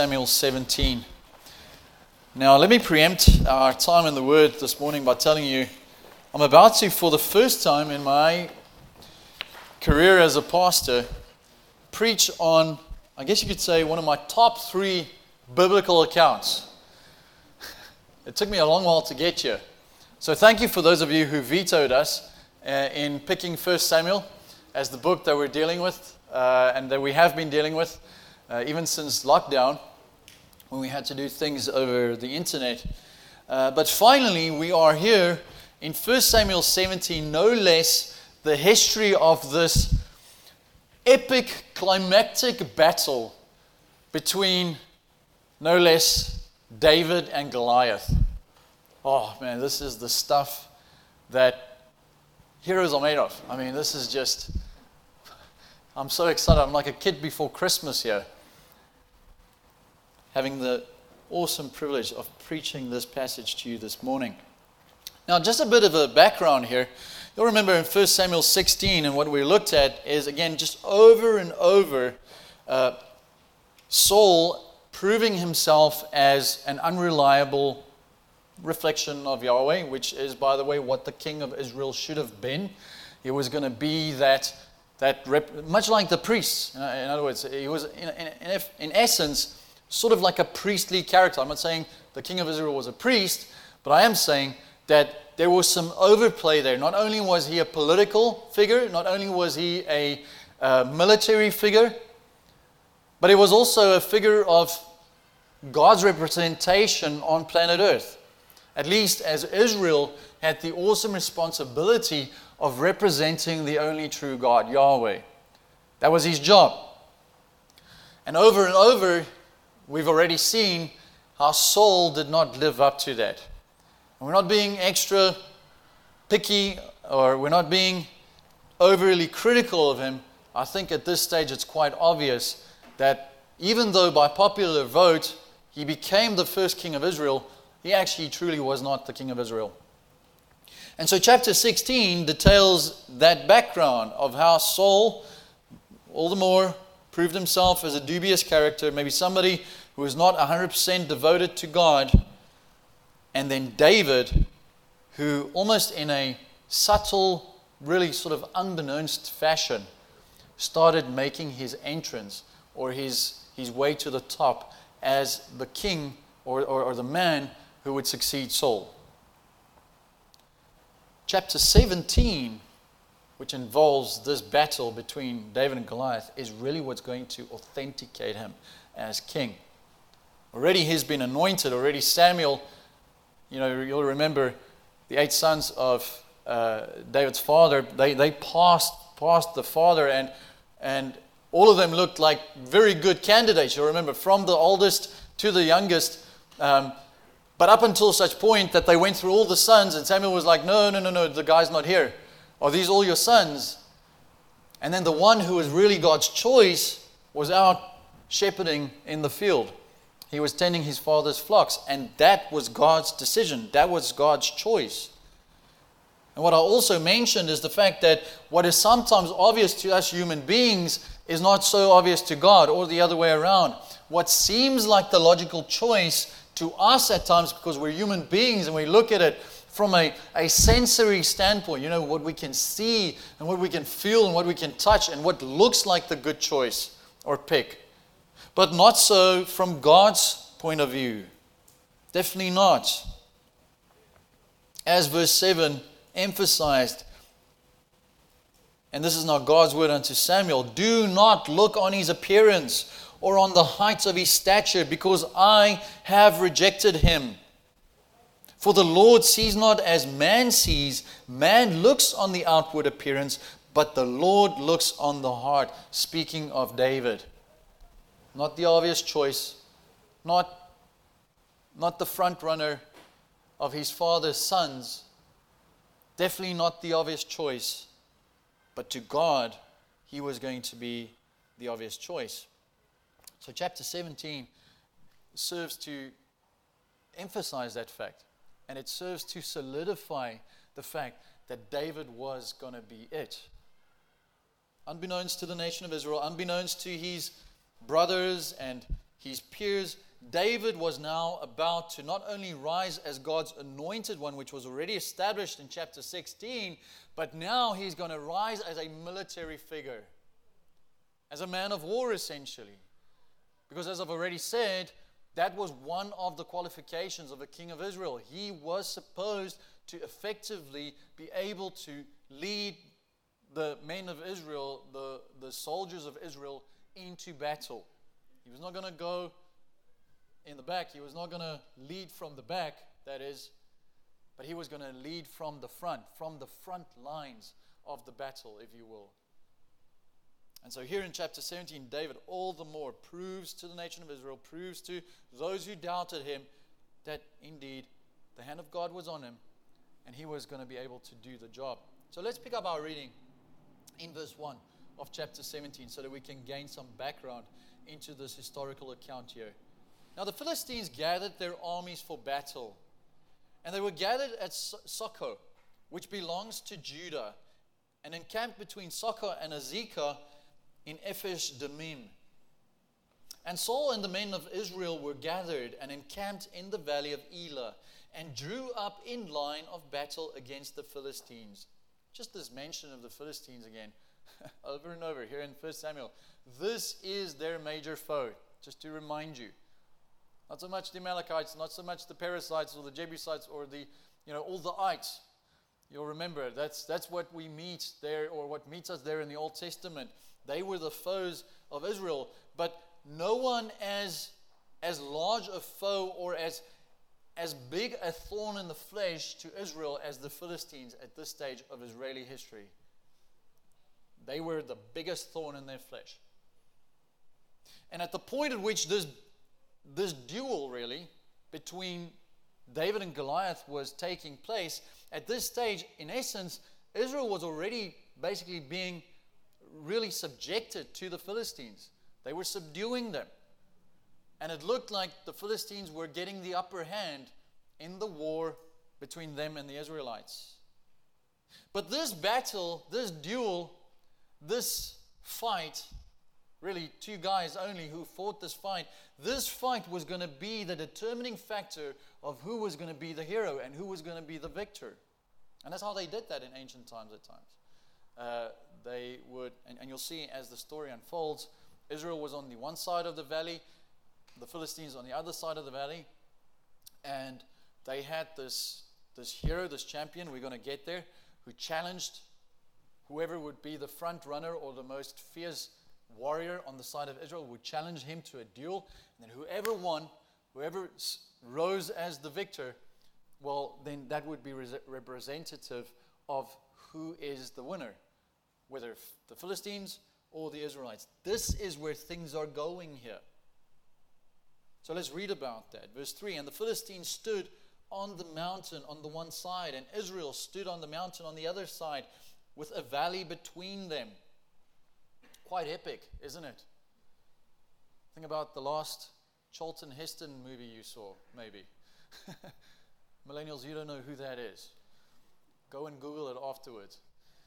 Samuel 17. Now, let me preempt our time in the Word this morning by telling you I'm about to, for the first time in my career as a pastor, preach on, I guess you could say, one of my top 3 biblical accounts. It took me a long while to get here. So thank you for those of you who vetoed us in picking 1 Samuel as the book that we're dealing with and that we have been dealing with even since lockdown, when we had to do things over the internet. But finally, we are here in 1 Samuel 17, no less the history of this epic climactic battle between no less David and Goliath. Oh man, this is the stuff that heroes are made of. I mean, this is just, I'm so excited. I'm like a kid before Christmas here, having the awesome privilege of preaching this passage to you this morning. Now, just a bit of a background here. You'll remember in 1 Samuel 16, and what we looked at is, again, just over and over, Saul proving himself as an unreliable reflection of Yahweh, which is, by the way, what the king of Israel should have been. He was going to be much like the priests. In other words, he was, in essence, sort of like a priestly character. I'm not saying the king of Israel was a priest, but I am saying that there was some overplay there. Not only was he a political figure, not only was he a military figure, but he was also a figure of God's representation on planet Earth. At least as Israel had the awesome responsibility of representing the only true God, Yahweh. That was his job. And over, we've already seen how Saul did not live up to that. And we're not being extra picky, or we're not being overly critical of him. I think at this stage it's quite obvious that even though by popular vote he became the first king of Israel, he actually truly was not the king of Israel. And so chapter 16 details that background of how Saul, all the more, proved himself as a dubious character, maybe somebody who was not 100% devoted to God. And then David, who almost in a subtle, really sort of unbeknownst fashion, started making his entrance or his way to the top as the king or the man who would succeed Saul. Chapter 17, which involves this battle between David and Goliath, is really what's going to authenticate him as king. Already he's been anointed. Already Samuel, you'll remember the 8 sons of David's father, they passed the father, and all of them looked like very good candidates. You'll remember, from the oldest to the youngest, but up until such point that they went through all the sons, and Samuel was like, no, the guy's not here. Are these all your sons? And then the one who was really God's choice was out shepherding in the field. He was tending his father's flocks, and that was God's decision. That was God's choice. And what I also mentioned is the fact that what is sometimes obvious to us human beings is not so obvious to God, or the other way around. What seems like the logical choice to us at times, because we're human beings and we look at it from a sensory standpoint, what we can see and what we can feel and what we can touch and what looks like the good choice or pick. But not so from God's point of view. Definitely not. As verse 7 emphasized, and this is now God's word unto Samuel, do not look on his appearance or on the height of his stature, because I have rejected him. For the Lord sees not as man sees. Man looks on the outward appearance, but the Lord looks on the heart. Speaking of David. Not the obvious choice, not the front runner of his father's sons, definitely not the obvious choice, but to God, he was going to be the obvious choice. So chapter 17 serves to emphasize that fact, and it serves to solidify the fact that David was going to be it. Unbeknownst to the nation of Israel, unbeknownst to his brothers and his peers. David was now about to not only rise as God's anointed one, which was already established in chapter 16, but now he's going to rise as a military figure, as a man of war, essentially. Because as I've already said, that was one of the qualifications of a king of Israel. He was supposed to effectively be able to lead the men of Israel, the soldiers of Israel, into battle. He was not going to go in the back. He was not going to lead from the back, that is, but he was going to lead from the front lines of the battle, if you will. And so here in chapter 17, David all the more proves to the nation of Israel, proves to those who doubted him, that indeed the hand of God was on him and he was going to be able to do the job. So let's pick up our reading in verse 1 of chapter 17 so that we can gain some background into this historical account here. Now the Philistines gathered their armies for battle, and they were gathered at Socoh, which belongs to Judah, and encamped between Socoh and Azekah in Ephes Dammim. And Saul and the men of Israel were gathered and encamped in the valley of Elah, and drew up in line of battle against the Philistines. Just this mention of the Philistines again, over and over here in 1 Samuel. This is their major foe, just to remind you. Not so much the Amalekites, not so much the Perizzites or the Jebusites or all the ites. You'll remember, that's what we meet there, or what meets us there in the Old Testament. They were the foes of Israel, but no one as large a foe or as big a thorn in the flesh to Israel as the Philistines at this stage of Israeli history. They were the biggest thorn in their flesh. And at the point at which this duel really between David and Goliath was taking place, at this stage, in essence, Israel was already basically being really subjected to the Philistines. They were subduing them. And it looked like the Philistines were getting the upper hand in the war between them and the Israelites. But this battle, this duel, this fight, really two guys only who fought this fight was going to be the determining factor of who was going to be the hero and who was going to be the victor. And that's how they did that in ancient times at times. They would, and you'll see as the story unfolds, Israel was on the one side of the valley, the Philistines on the other side of the valley, and they had this hero, this champion, we're going to get there, who challenged whoever would be the front runner or the most fierce warrior on the side of Israel, would challenge him to a duel, and then whoever won, whoever rose as the victor, well, then that would be representative of who is the winner, whether the Philistines or the Israelites. This is where things are going here. So let's read about that. Verse 3, and the Philistines stood on the mountain on the one side, and Israel stood on the mountain on the other side, with a valley between them. Quite epic, isn't it? Think about the last Charlton Heston movie you saw, maybe. Millennials, you don't know who that is. Go and Google it afterwards.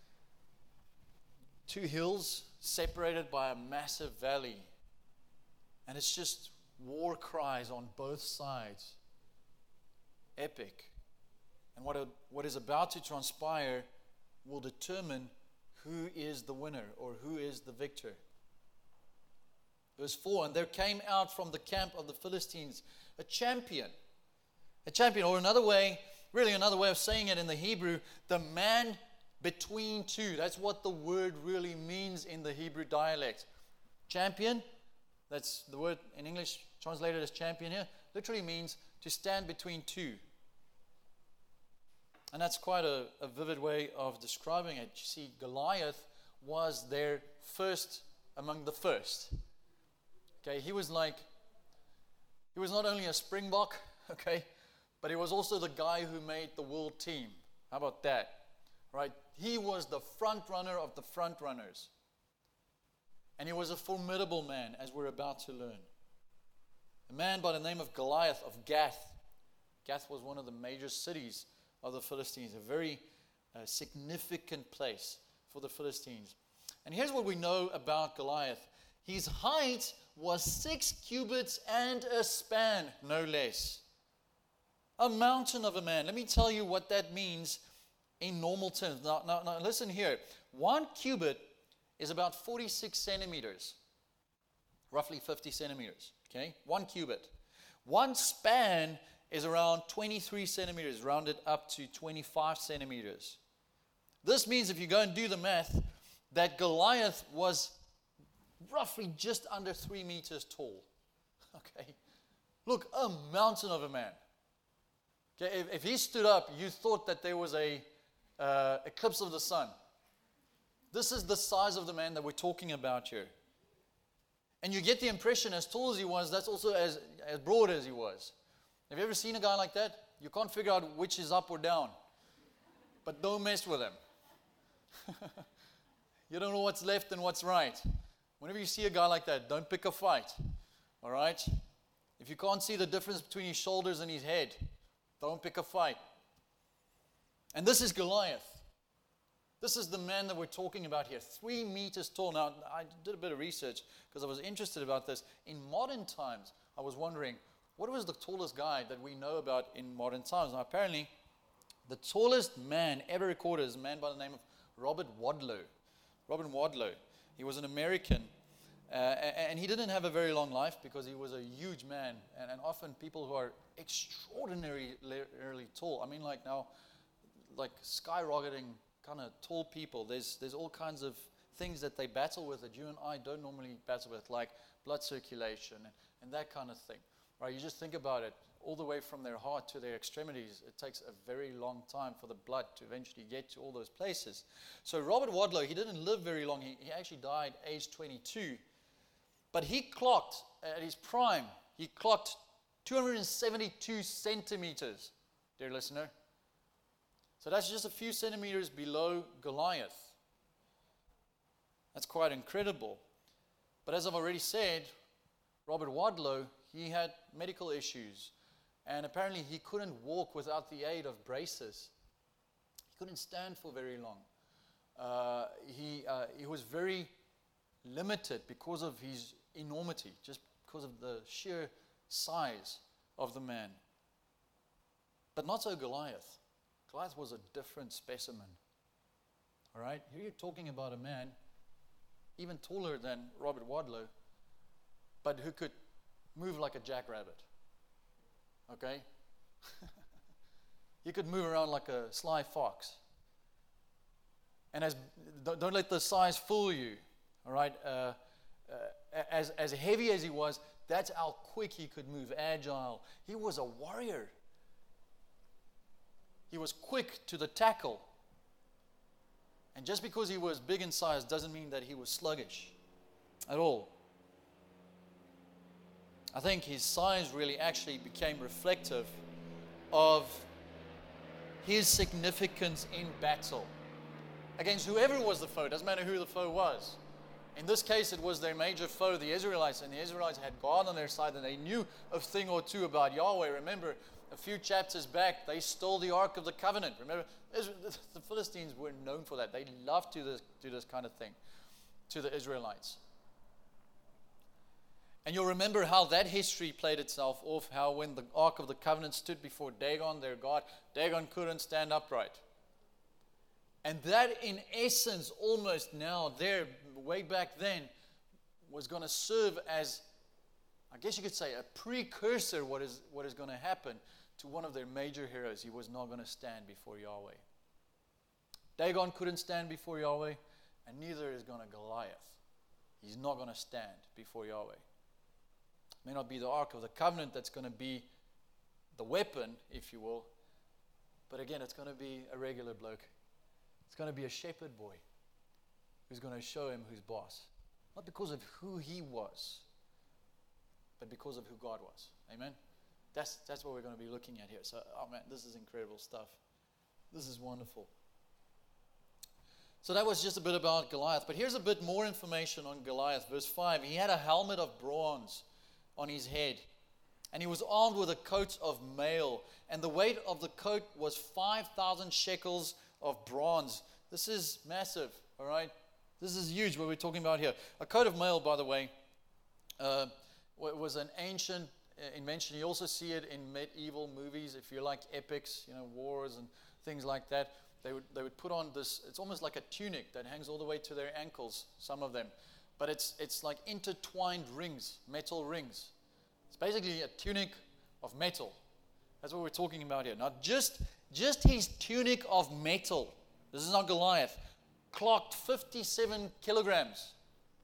Two hills separated by a massive valley. And it's just war cries on both sides. Epic. And what is about to transpire will determine who is the winner or who is the victor. Verse 4, and there came out from the camp of the Philistines a champion, or another way of saying it in the Hebrew, the man between two. That's what the word really means in the Hebrew dialect. Champion, that's the word in English translated as champion here, literally means to stand between two. And that's quite a vivid way of describing it. You see, Goliath was their first among the first. Okay, he was not only a Springbok, okay, but he was also the guy who made the world team. How about that? Right? He was the front runner of the front runners. And he was a formidable man, as we're about to learn. A man by the name of Goliath of Gath. Gath was one of the major cities of the Philistines, a very significant place for the Philistines. And here's what we know about Goliath. His height was 6 cubits and a span, no less. A mountain of a man. Let me tell you what that means in normal terms. Now listen here. 1 cubit is about 46 centimeters, roughly 50 centimeters. Okay, 1 cubit. 1 span is around 23 centimeters, rounded up to 25 centimeters. This means, if you go and do the math, that Goliath was roughly just under 3 meters tall. Okay, look, a mountain of a man. Okay, if he stood up, you thought that there was a eclipse of the sun. This is the size of the man that we're talking about here. And you get the impression, as tall as he was, that's also as broad as he was. Have you ever seen a guy like that? You can't figure out which is up or down. But don't mess with him. You don't know what's left and what's right. Whenever you see a guy like that, don't pick a fight. All right? If you can't see the difference between his shoulders and his head, don't pick a fight. And this is Goliath. This is the man that we're talking about here, 3 meters tall. Now, I did a bit of research because I was interested about this. In modern times, I was wondering, what was the tallest guy that we know about in modern times? Now, apparently, the tallest man ever recorded is a man by the name of Robert Wadlow. Robert Wadlow. He was an American, and he didn't have a very long life because he was a huge man. And often people who are extraordinarily tall, I mean, like now, like skyrocketing kind of tall people, there's all kinds of things that they battle with that you and I don't normally battle with, like blood circulation and that kind of thing. Right? You just think about it, all the way from their heart to their extremities, it takes a very long time for the blood to eventually get to all those places. So Robert Wadlow, he didn't live very long. He actually died age 22. But he clocked, at his prime, he clocked 272 centimeters, dear listener. So that's just a few centimeters below Goliath. That's quite incredible. But as I've already said, Robert Wadlow, he had medical issues. And apparently he couldn't walk without the aid of braces. He couldn't stand for very long. He was very limited because of his enormity, just because of the sheer size of the man. But not so Goliath. Goliath was a different specimen. All right? Here you're talking about a man even taller than Robert Wadlow, but who could move like a jackrabbit. Okay? He could move around like a sly fox. And don't let the size fool you. All right? As heavy as he was, that's how quick he could move, agile. He was a warrior. He was quick to the tackle. And just because he was big in size doesn't mean that he was sluggish at all. I think his size really actually became reflective of his significance in battle against whoever was the foe. Doesn't matter who the foe was. In this case, it was their major foe, the Israelites, and the Israelites had God on their side, and they knew a thing or two about Yahweh. Remember, a few chapters back, they stole the Ark of the Covenant. Remember, the Philistines were known for that. They loved to do this kind of thing to the Israelites. And you'll remember how that history played itself off, how when the Ark of the Covenant stood before Dagon, their God, Dagon couldn't stand upright. And that, in essence, almost now, there, way back then, was going to serve as, I guess you could say, a precursor what is going to happen to one of their major heroes. He was not going to stand before Yahweh. Dagon couldn't stand before Yahweh, and neither is going to Goliath. He's not going to stand before Yahweh. It may not be the Ark of the Covenant that's going to be the weapon, if you will, but again, it's going to be a regular bloke. It's going to be a shepherd boy who's going to show him who's boss. Not because of who he was, but because of who God was. Amen? That's what we're going to be looking at here. So, oh man, this is incredible stuff. This is wonderful. So that was just a bit about Goliath. But here's a bit more information on Goliath. Verse 5, he had a helmet of bronze on his head, and he was armed with a coat of mail, and the weight of the coat was 5,000 shekels of bronze. This is massive, all right? This is huge what we're talking about here. A coat of mail, by the way, was an ancient invention. You also see it in medieval movies. If you like epics, wars and things like that, they would put on this. It's almost like a tunic that hangs all the way to their ankles. Some of them, but it's like intertwined rings, metal rings. It's basically a tunic of metal. That's what we're talking about here. Now, just his tunic of metal. This is not Goliath. Clocked 57 kilograms.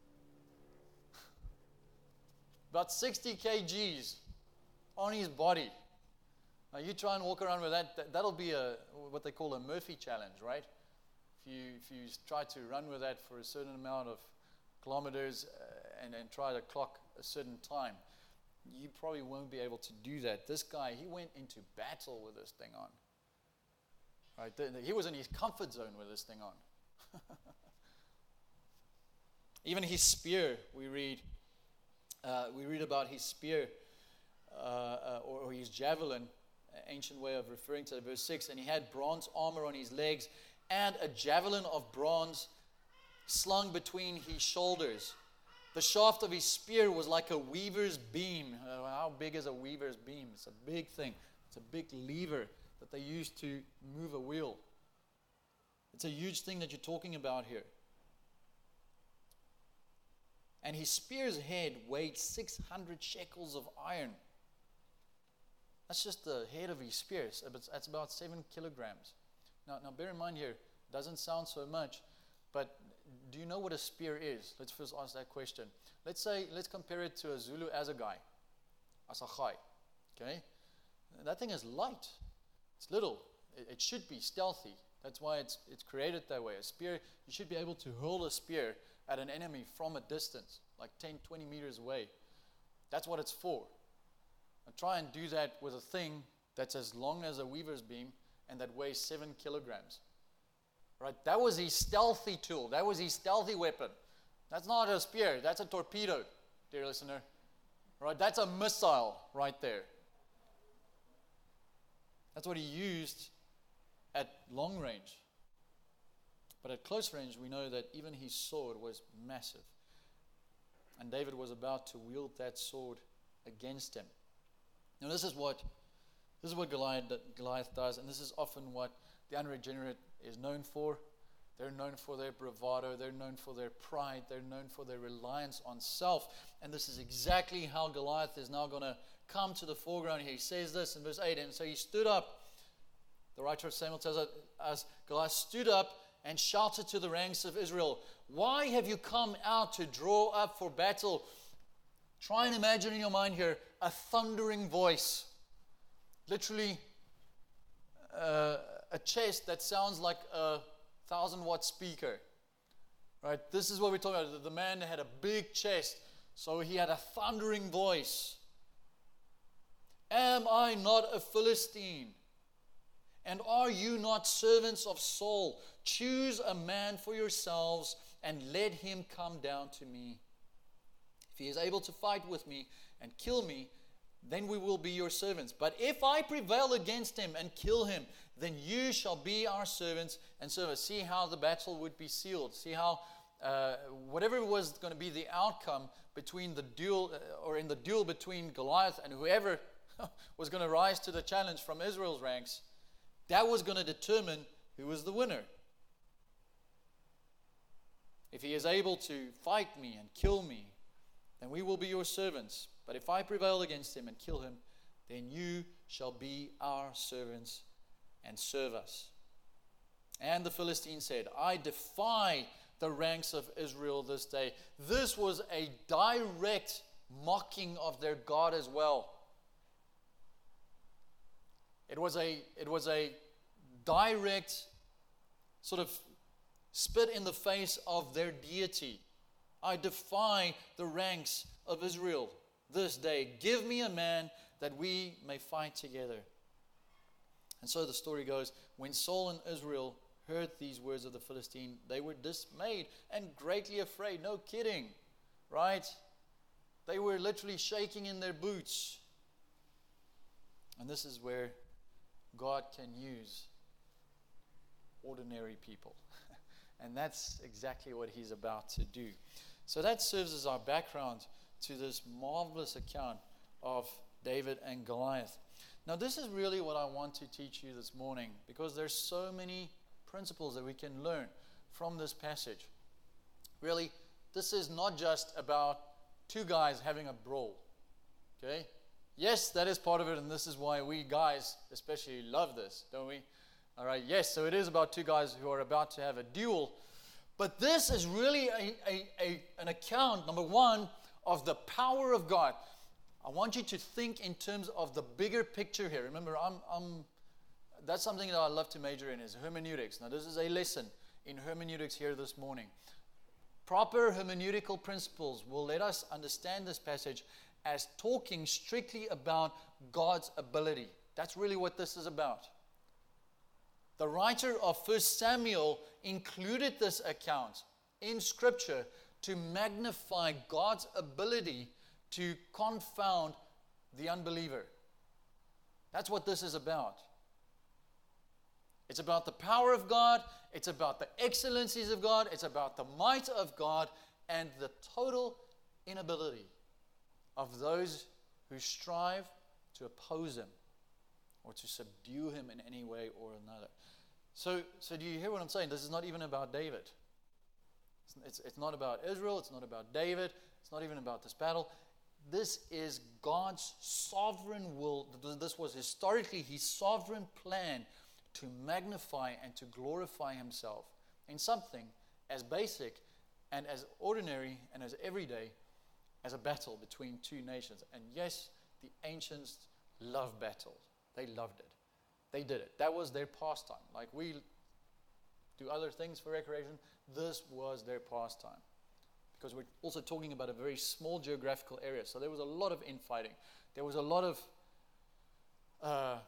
About 60 kgs on his body. Now, you try and walk around with that. That'll be what they call a Murphy challenge, right? If you try to run with that for a certain amount of kilometers and try to clock a certain time, you probably won't be able to do that. This guy, he went into battle with this thing on. Right? He was in his comfort zone with this thing on. Even his spear, we read about his spear or his javelin, ancient way of referring to it, verse 6, and he had bronze armor on his legs and a javelin of bronze slung between his shoulders. The shaft of his spear was like a weaver's beam. How big is a weaver's beam? It's a big thing. It's a big lever that they use to move a wheel. It's a huge thing that you're talking about here. And his spear's head weighed 600 shekels of iron. That's just the head of his spear. That's about 7 kilograms. Now bear in mind here, it doesn't sound so much, but do you know what a spear is? Let's first ask that question. Let's compare it to a Zulu assegai. Assegai. Okay? That thing is light. It's little. It should be stealthy. That's why it's created that way. A spear, you should be able to hurl a spear at an enemy from a distance, like 10, 20 meters away. That's what it's for. Now try and do that with a thing that's as long as a weaver's beam and that weighs 7 kilograms. Right? That was his stealthy tool. That was his stealthy weapon. That's not a spear. That's a torpedo, dear listener. Right? That's a missile right there. That's what he used at long range. But at close range, we know that even his sword was massive. And David was about to wield that sword against him. Now this is what Goliath does, and this is often what the unregenerate is known for. They're known for their bravado, they're known for their pride, they're known for their reliance on self. And this is exactly how Goliath is now going to come to the foreground here. He says this in verse 8, and so he stood up. The writer of Samuel tells us, Goliath stood up and shouted to the ranks of Israel, "Why have you come out to draw up for battle?" Try and imagine in your mind here a thundering voice. Literally a chest that sounds like a 1,000-watt speaker. Right? This is what we're talking about. The man had a big chest, so he had a thundering voice. "Am I not a Philistine? And are you not servants of Saul? Choose a man for yourselves and let him come down to me. If he is able to fight with me and kill me, then we will be your servants. But if I prevail against him and kill him, then you shall be our servants and serve us." See how the battle would be sealed. See how whatever was going to be the outcome between the duel, or in the duel between Goliath and whoever was going to rise to the challenge from Israel's ranks, that was going to determine who was the winner. If he is able to fight me and kill me, then we will be your servants. But if I prevail against him and kill him, then you shall be our servants and serve us. And the Philistine said, "I defy the ranks of Israel this day." This was a direct mocking of their God as well. It was a direct sort of spit in the face of their deity. "I defy the ranks of Israel this day. Give me a man that we may fight together." And so the story goes, when Saul and Israel heard these words of the Philistine, they were dismayed and greatly afraid. No kidding, right? They were literally shaking in their boots. And this is where God can use ordinary people. And that's exactly what he's about to do. So that serves as our background to this marvelous account of David and Goliath. Now, this is really what I want to teach you this morning, because there's so many principles that we can learn from this passage. Really, this is not just about two guys having a brawl. Okay? Yes, that is part of it, and this is why we guys especially love this, don't we? All right, yes, so it is about two guys who are about to have a duel. But this is really an account, number one, of the power of God. I want you to think in terms of the bigger picture here. Remember, that's something that I love to major in, is hermeneutics. Now, this is a lesson in hermeneutics here this morning. Proper hermeneutical principles will let us understand this passage as talking strictly about God's ability. That's really what this is about. The writer of 1 Samuel included this account in Scripture to magnify God's ability to confound the unbeliever. That's what this is about. It's about the power of God, it's about the excellencies of God, it's about the might of God, and the total inability of those who strive to oppose Him or to subdue Him in any way or another. So do you hear what I'm saying? This is not even about David. It's not about Israel, it's not about David, it's not even about this battle. This is God's sovereign will. This was historically His sovereign plan to magnify and to glorify Himself in something as basic and as ordinary and as everyday as a battle between two nations. And yes, the ancients loved battles. They loved it. They did it. That was their pastime. Like we do other things for recreation, this was their pastime. Because we're also talking about a very small geographical area. So there was a lot of infighting. There was a lot of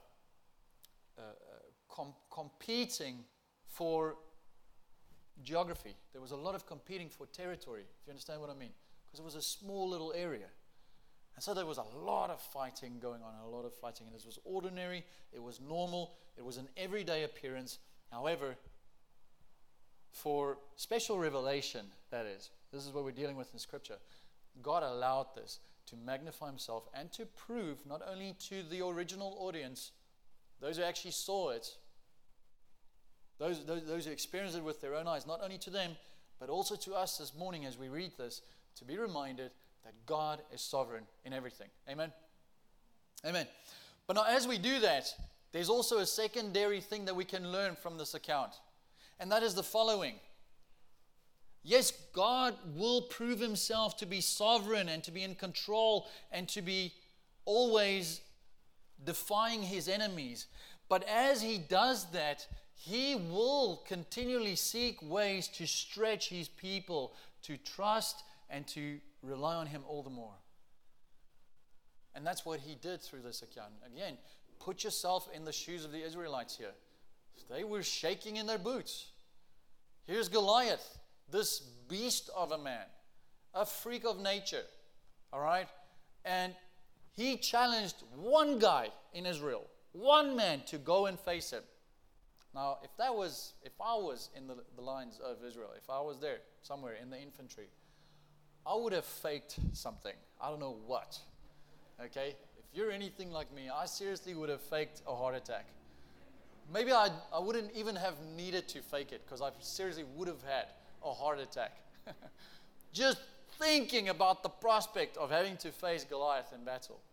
competing for geography. There was a lot of competing for territory, if you understand what I mean. Because it was a small little area. And so there was a lot of fighting going on, And this was ordinary, it was normal, it was an everyday appearance. However, for special revelation, that is, this is what we're dealing with in Scripture, God allowed this to magnify Himself and to prove not only to the original audience, those who actually saw it, those who experienced it with their own eyes, not only to them, but also to us this morning as we read this, to be reminded that God is sovereign in everything. Amen? Amen. But now as we do that, there's also a secondary thing that we can learn from this account. And that is the following. Yes, God will prove Himself to be sovereign and to be in control and to be always defying His enemies. But as He does that, He will continually seek ways to stretch His people to trust and to rely on Him all the more. And that's what He did through this account. Again, put yourself in the shoes of the Israelites here. They were shaking in their boots. Here's Goliath, this beast of a man, a freak of nature, all right? And he challenged one guy in Israel, one man, to go and face him. Now, if I was in the lines of Israel, if I was there somewhere in the infantry, I would have faked something. I don't know what. Okay? If you're anything like me, I seriously would have faked a heart attack. Maybe I wouldn't even have needed to fake it, because I seriously would have had a heart attack. Just thinking about the prospect of having to face Goliath in battle.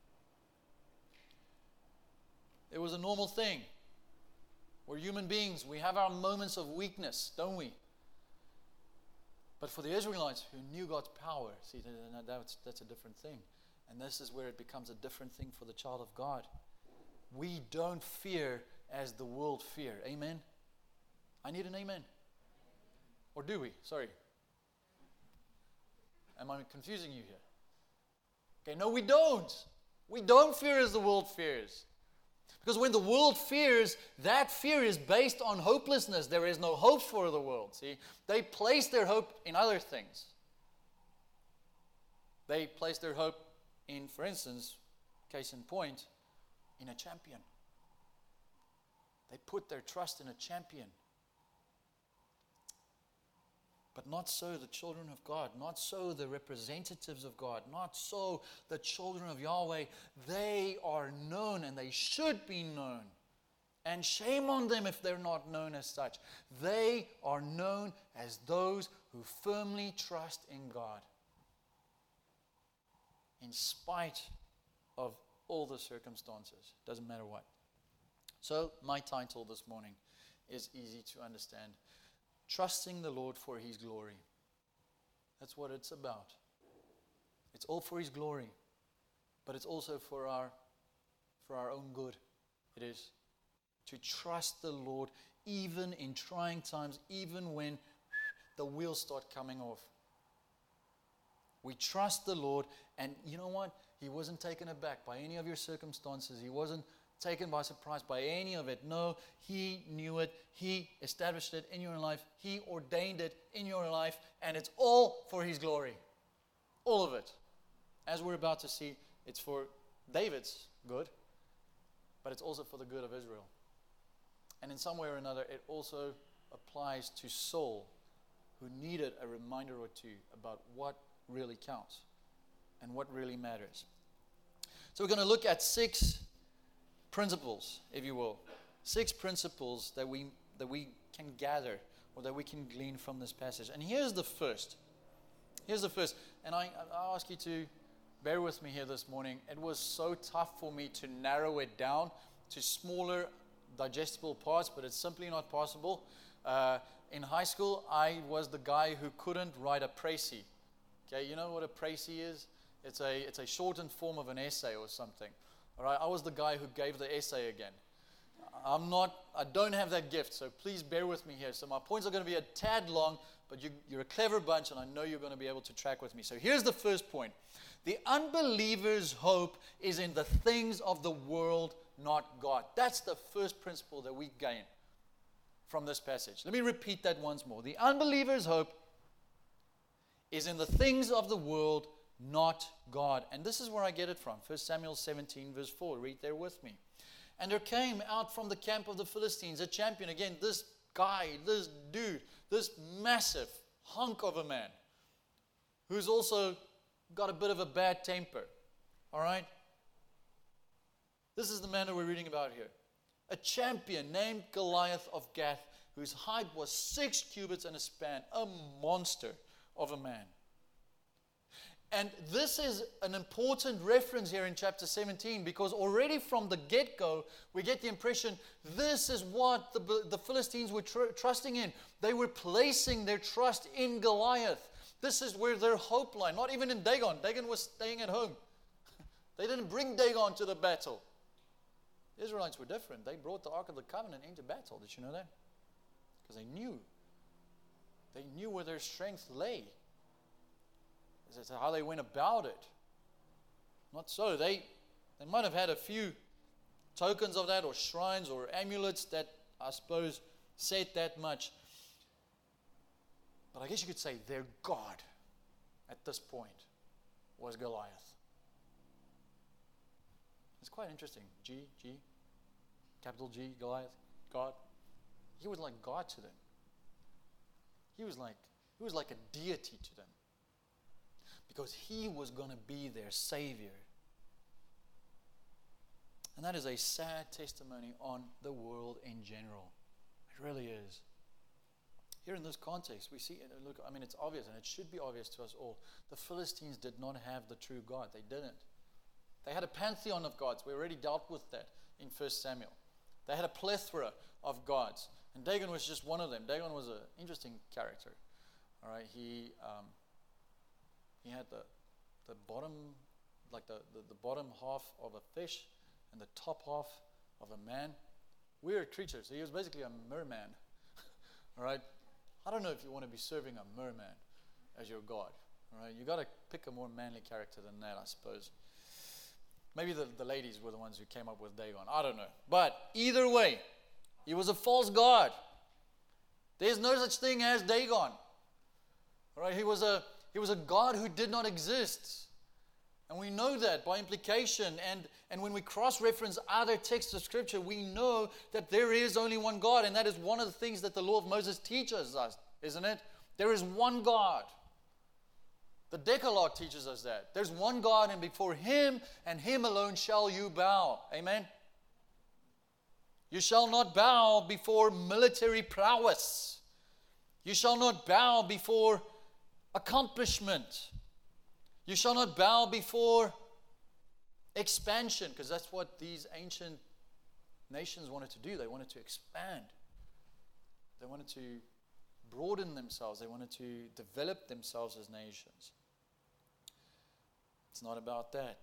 It was a normal thing. We're human beings. We have our moments of weakness, don't we? But for the Israelites who knew God's power, see, that's a different thing. And this is where it becomes a different thing for the child of God. We don't fear as the world fear. Amen? I need an amen. Or do we? Sorry. Am I confusing you here? Okay, no, we don't. We don't fear as the world fears. Because when the world fears, that fear is based on hopelessness. There is no hope for the world. See, they place their hope in other things. They place their hope in, for instance, case in point, in a champion. They put their trust in a champion. But not so the children of God, not so the representatives of God, not so the children of Yahweh. They are known, and they should be known. And shame on them if they're not known as such. They are known as those who firmly trust in God, in spite of all the circumstances. Doesn't matter what. So my title this morning is easy to understand. Trusting the Lord for His glory. That's what it's about. It's all for His glory, but it's also for our own good. It is to trust the Lord even in trying times, even when the wheels start coming off. We trust the Lord, and you know what? He wasn't taken aback by any of your circumstances. He wasn't taken by surprise by any of it. No, He knew it. He established it in your life. He ordained it in your life, and it's all for His glory. All of it. As we're about to see, it's for David's good, but it's also for the good of Israel. And in some way or another, it also applies to Saul, who needed a reminder or two about what really counts and what really matters. So we're going to look at 6 principles, if you will. 6 principles that we can gather or that we can glean from this passage. And here's the first. And I ask you to bear with me here this morning. It was so tough for me to narrow it down to smaller, digestible parts, but it's simply not possible. In high school, I was the guy who couldn't write a précis. Okay, you know what a précis is? It's a shortened form of an essay or something. All right, I was the guy who gave the essay again. I don't have that gift, so please bear with me here. So my points are going to be a tad long, but you're a clever bunch, and I know you're going to be able to track with me. So here's the first point. The unbeliever's hope is in the things of the world, not God. That's the first principle that we gain from this passage. Let me repeat that once more. The unbeliever's hope is in the things of the world, not God. And this is where I get it from. 1 Samuel 17 verse 4. Read there with me. And there came out from the camp of the Philistines a champion. Again, this guy, this dude, this massive hunk of a man, who's also got a bit of a bad temper. All right? This is the man that we're reading about here. A champion named Goliath of Gath, whose height was 6 cubits and a span. A monster of a man. And this is an important reference here in chapter 17, because already from the get-go, we get the impression this is what the Philistines were trusting in. They were placing their trust in Goliath. This is where their hope lay. Not even in Dagon. Dagon was staying at home. They didn't bring Dagon to the battle. The Israelites were different. They brought the Ark of the Covenant into battle. Did you know that? Because they knew. They knew where their strength lay. That's how they went about it. Not so. They might have had a few tokens of that, or shrines or amulets that I suppose said that much. But I guess you could say their God at this point was Goliath. It's quite interesting. Capital G, Goliath, God. He was like God to them. He was like a deity to them. Because he was going to be their Savior. And that is a sad testimony on the world in general. It really is. Here in this context, we see, look, I mean, it's obvious, and it should be obvious to us all. The Philistines did not have the true God. They didn't. They had a pantheon of gods. We already dealt with that in 1 Samuel. They had a plethora of gods. And Dagon was just one of them. Dagon was an interesting character. All right, he had the bottom, like the bottom half of a fish and the top half of a man. Weird creature. So he was basically a merman. All right. I don't know if you want to be serving a merman as your god. All right. You got to pick a more manly character than that, I suppose. Maybe the ladies were the ones who came up with Dagon. I don't know. But either way, he was a false god. There's no such thing as Dagon. All right. He was a god who did not exist. And we know that by implication. And when we cross-reference other texts of Scripture, we know that there is only one God. And that is one of the things that the law of Moses teaches us, isn't it? There is one God. The Decalogue teaches us that. There's one God, and before Him and Him alone shall you bow. Amen? You shall not bow before military prowess. You shall not bow before accomplishment. You shall not bow before expansion, because that's what these ancient nations wanted to do. They wanted to expand. They wanted to broaden themselves. They wanted to develop themselves as nations. It's not about that.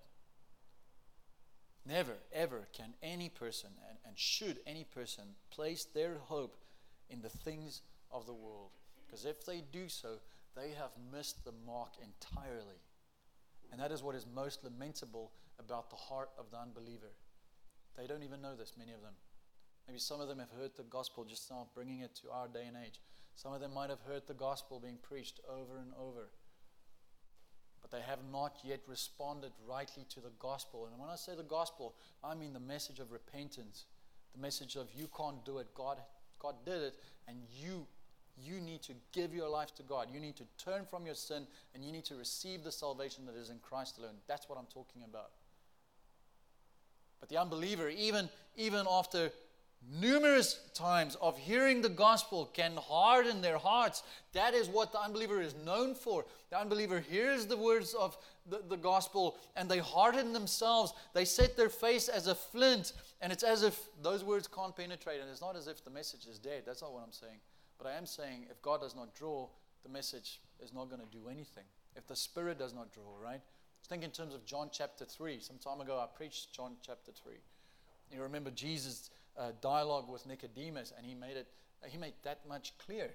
Never, ever can any person, and should any person, place their hope in the things of the world. Because if they do so, they have missed the mark entirely. And that is what is most lamentable about the heart of the unbeliever. They don't even know this, many of them. Maybe some of them have heard the gospel, just now bringing it to our day and age. Some of them might have heard the gospel being preached over and over. But they have not yet responded rightly to the gospel. And when I say the gospel, I mean the message of repentance. The message of you can't do it. God did it, and you need to give your life to God. You need to turn from your sin, and you need to receive the salvation that is in Christ alone. That's what I'm talking about. But the unbeliever, even after numerous times of hearing the gospel, can harden their hearts. That is what the unbeliever is known for. The unbeliever hears the words of the gospel and they harden themselves. They set their face as a flint, and it's as if those words can't penetrate. And it's not as if the message is dead. That's not what I'm saying. But I am saying if God does not draw, the message is not going to do anything. If the Spirit does not draw, right? Think in terms of John chapter 3. Some time ago I preached John chapter 3. You remember Jesus' dialogue with Nicodemus, and he made that much clear.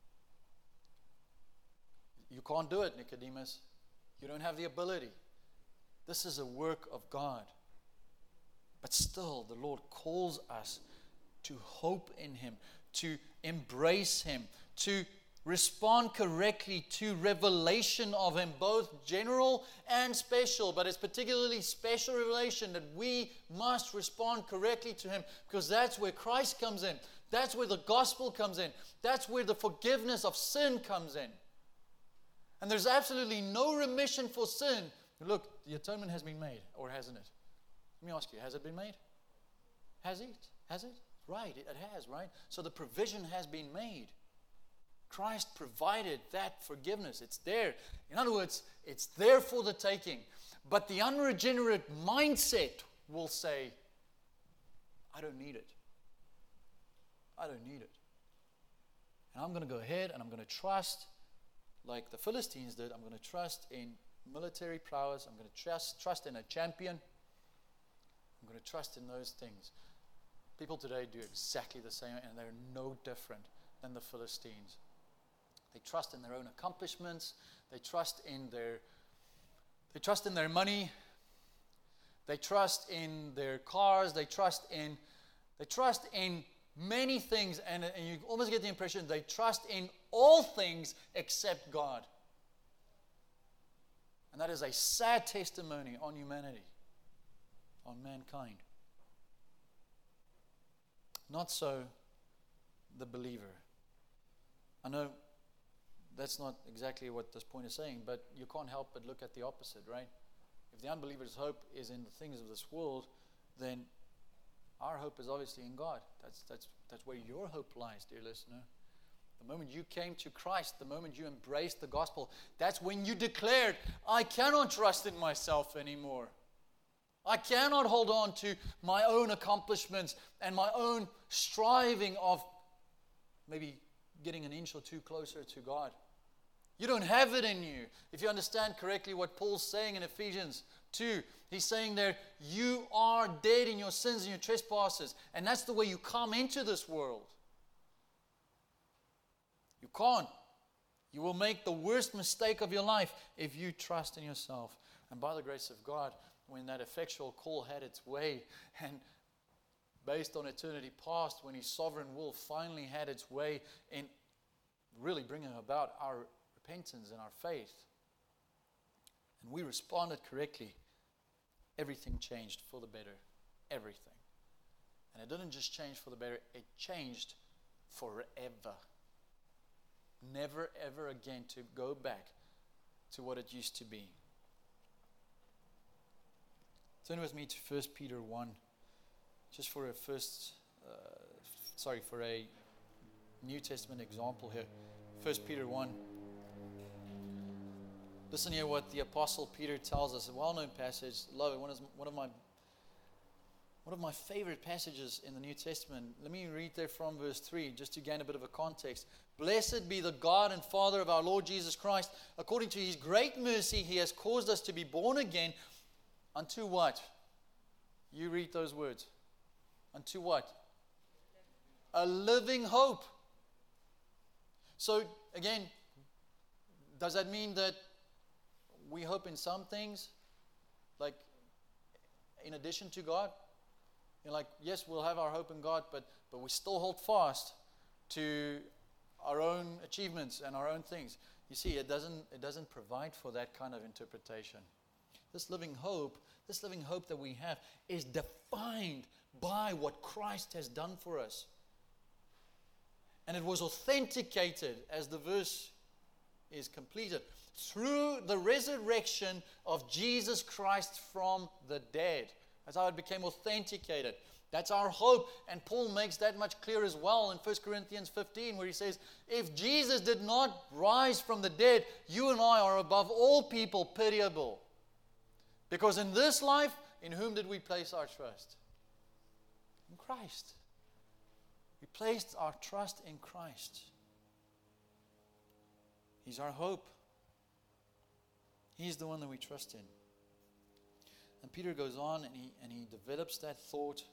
You can't do it, Nicodemus. You don't have the ability. This is a work of God. But still, the Lord calls us to hope in Him, to embrace Him, to respond correctly to revelation of Him, both general and special. But it's particularly special revelation that we must respond correctly to Him, because that's where Christ comes in. That's where the gospel comes in. That's where the forgiveness of sin comes in. And there's absolutely no remission for sin. Look, the atonement has been made, or hasn't it? Let me ask you, has it been made? Has it? Has it? Right, it has, right? So the provision has been made. Christ provided that forgiveness. It's there. In other words, it's there for the taking. But the unregenerate mindset will say, I don't need it. I don't need it. And I'm going to go ahead and I'm going to trust, like the Philistines did, I'm going to trust in military prowess. I'm going to trust in a champion. I'm going to trust in those things. People today do exactly the same, and they're no different than the Philistines. They trust in their own accomplishments. They trust in their money. They trust in their cars. They trust in many things, and you almost get the impression they trust in all things except God. And that is a sad testimony on humanity, on mankind. Not so the believer. I know that's not exactly what this point is saying, but you can't help but look at the opposite, right? If the unbeliever's hope is in the things of this world, then our hope is obviously in God. That's where your hope lies, dear listener. The moment you came to Christ, the moment you embraced the gospel, that's when you declared, I cannot trust in myself anymore. I cannot hold on to my own accomplishments and my own striving of maybe getting an inch or two closer to God. You don't have it in you. If you understand correctly what Paul's saying in Ephesians 2, he's saying there, you are dead in your sins and your trespasses. And that's the way you come into this world. You can't. You will make the worst mistake of your life if you trust in yourself. And by the grace of God, when that effectual call had its way, and based on eternity past, when His sovereign will finally had its way in really bringing about our repentance and our faith, and we responded correctly, everything changed for the better. Everything. And it didn't just change for the better, it changed forever. never ever again to go back to what it used to be. Turn with me to 1 Peter 1, just for for a New Testament example here. 1 Peter 1. Listen here what the Apostle Peter tells us. A well-known passage. Love it. One of my favorite passages in the New Testament. Let me read there from verse 3, just to gain a bit of a context. Blessed be the God and Father of our Lord Jesus Christ. According to His great mercy, He has caused us to be born again unto what? You read those words. Unto what? A living hope. So, again, does that mean that we hope in some things, like in addition to God? Like, yes, we'll have our hope in God, but we still hold fast to our own achievements and our own things. You see, it doesn't provide for that kind of interpretation. This living hope that we have is defined by what Christ has done for us. And it was authenticated, as the verse is completed, through the resurrection of Jesus Christ from the dead. That's how it became authenticated. That's our hope. And Paul makes that much clear as well in 1 Corinthians 15, where he says, if Jesus did not rise from the dead, you and I are above all people pitiable. Because in this life, in whom did we place our trust? In Christ. We placed our trust in Christ. He's our hope. He's the one that we trust in. And Peter goes on and he develops that thought.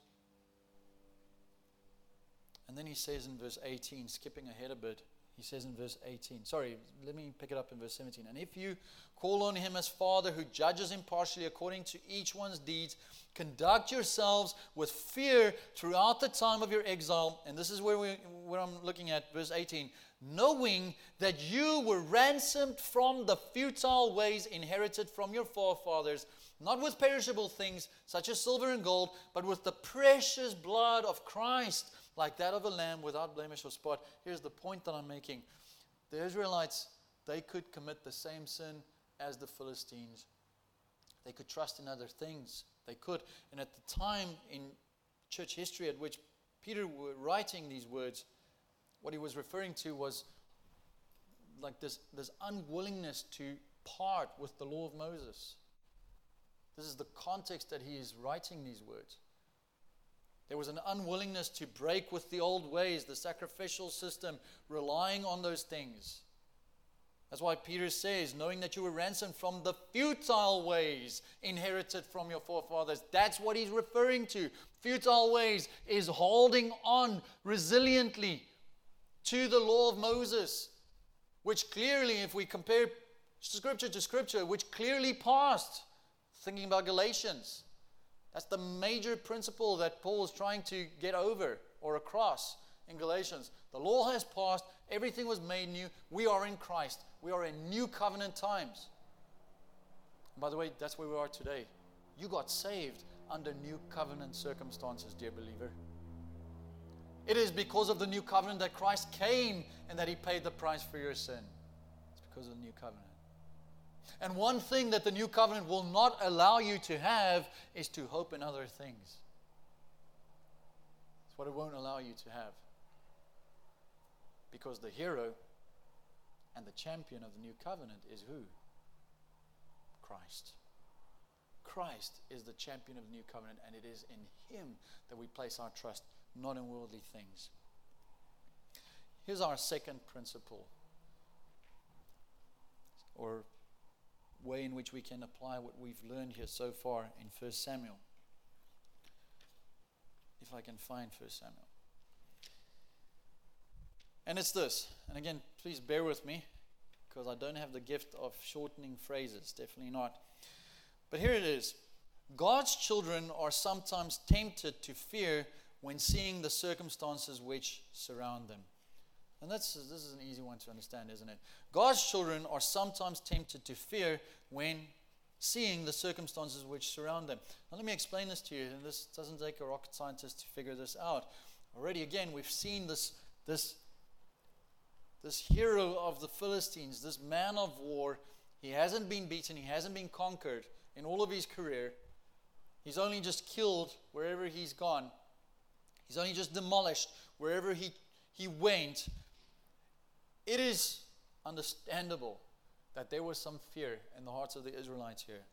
And then he says in verse 18, skipping ahead a bit, he says in verse 18, let me pick it up in verse 17. And if you call on Him as Father who judges impartially according to each one's deeds, conduct yourselves with fear throughout the time of your exile. And this is where I'm looking at, verse 18. Knowing that you were ransomed from the futile ways inherited from your forefathers, not with perishable things such as silver and gold, but with the precious blood of Christ, like that of a lamb without blemish or spot. Here's the point that I'm making. The Israelites, they could commit the same sin as the Philistines. They could trust in other things. They could. And at the time in church history at which Peter was writing these words, what he was referring to was like this unwillingness to part with the law of Moses. This is the context that he is writing these words. There was an unwillingness to break with the old ways, the sacrificial system, relying on those things. That's why Peter says, knowing that you were ransomed from the futile ways inherited from your forefathers. That's what he's referring to. Futile ways is holding on resiliently to the law of Moses, which clearly, if we compare Scripture to Scripture, which clearly passed. Thinking about Galatians. That's the major principle that Paul is trying to get over or across in Galatians. The law has passed. Everything was made new. We are in Christ. We are in new covenant times. And by the way, that's where we are today. You got saved under new covenant circumstances, dear believer. It is because of the new covenant that Christ came and that He paid the price for your sin. It's because of the new covenant. And one thing that the new covenant will not allow you to have is to hope in other things. It's what it won't allow you to have. Because the hero and the champion of the new covenant is who? Christ. Christ is the champion of the new covenant, and it is in Him that we place our trust, not in worldly things. Here's our second principle, or way in which we can apply what we've learned here so far in 1 Samuel. If I can find 1 Samuel. And it's this. And again, please bear with me, because I don't have the gift of shortening phrases. Definitely not. But here it is. God's children are sometimes tempted to fear when seeing the circumstances which surround them. And this is an easy one to understand, isn't it? God's children are sometimes tempted to fear when seeing the circumstances which surround them. Now let me explain this to you, and this doesn't take a rocket scientist to figure this out. Already, again, we've seen this this hero of the Philistines, this man of war. He hasn't been beaten, he hasn't been conquered in all of his career. He's only just killed wherever he's gone. He's only just demolished wherever he went. It is understandable that there was some fear in the hearts of the Israelites here.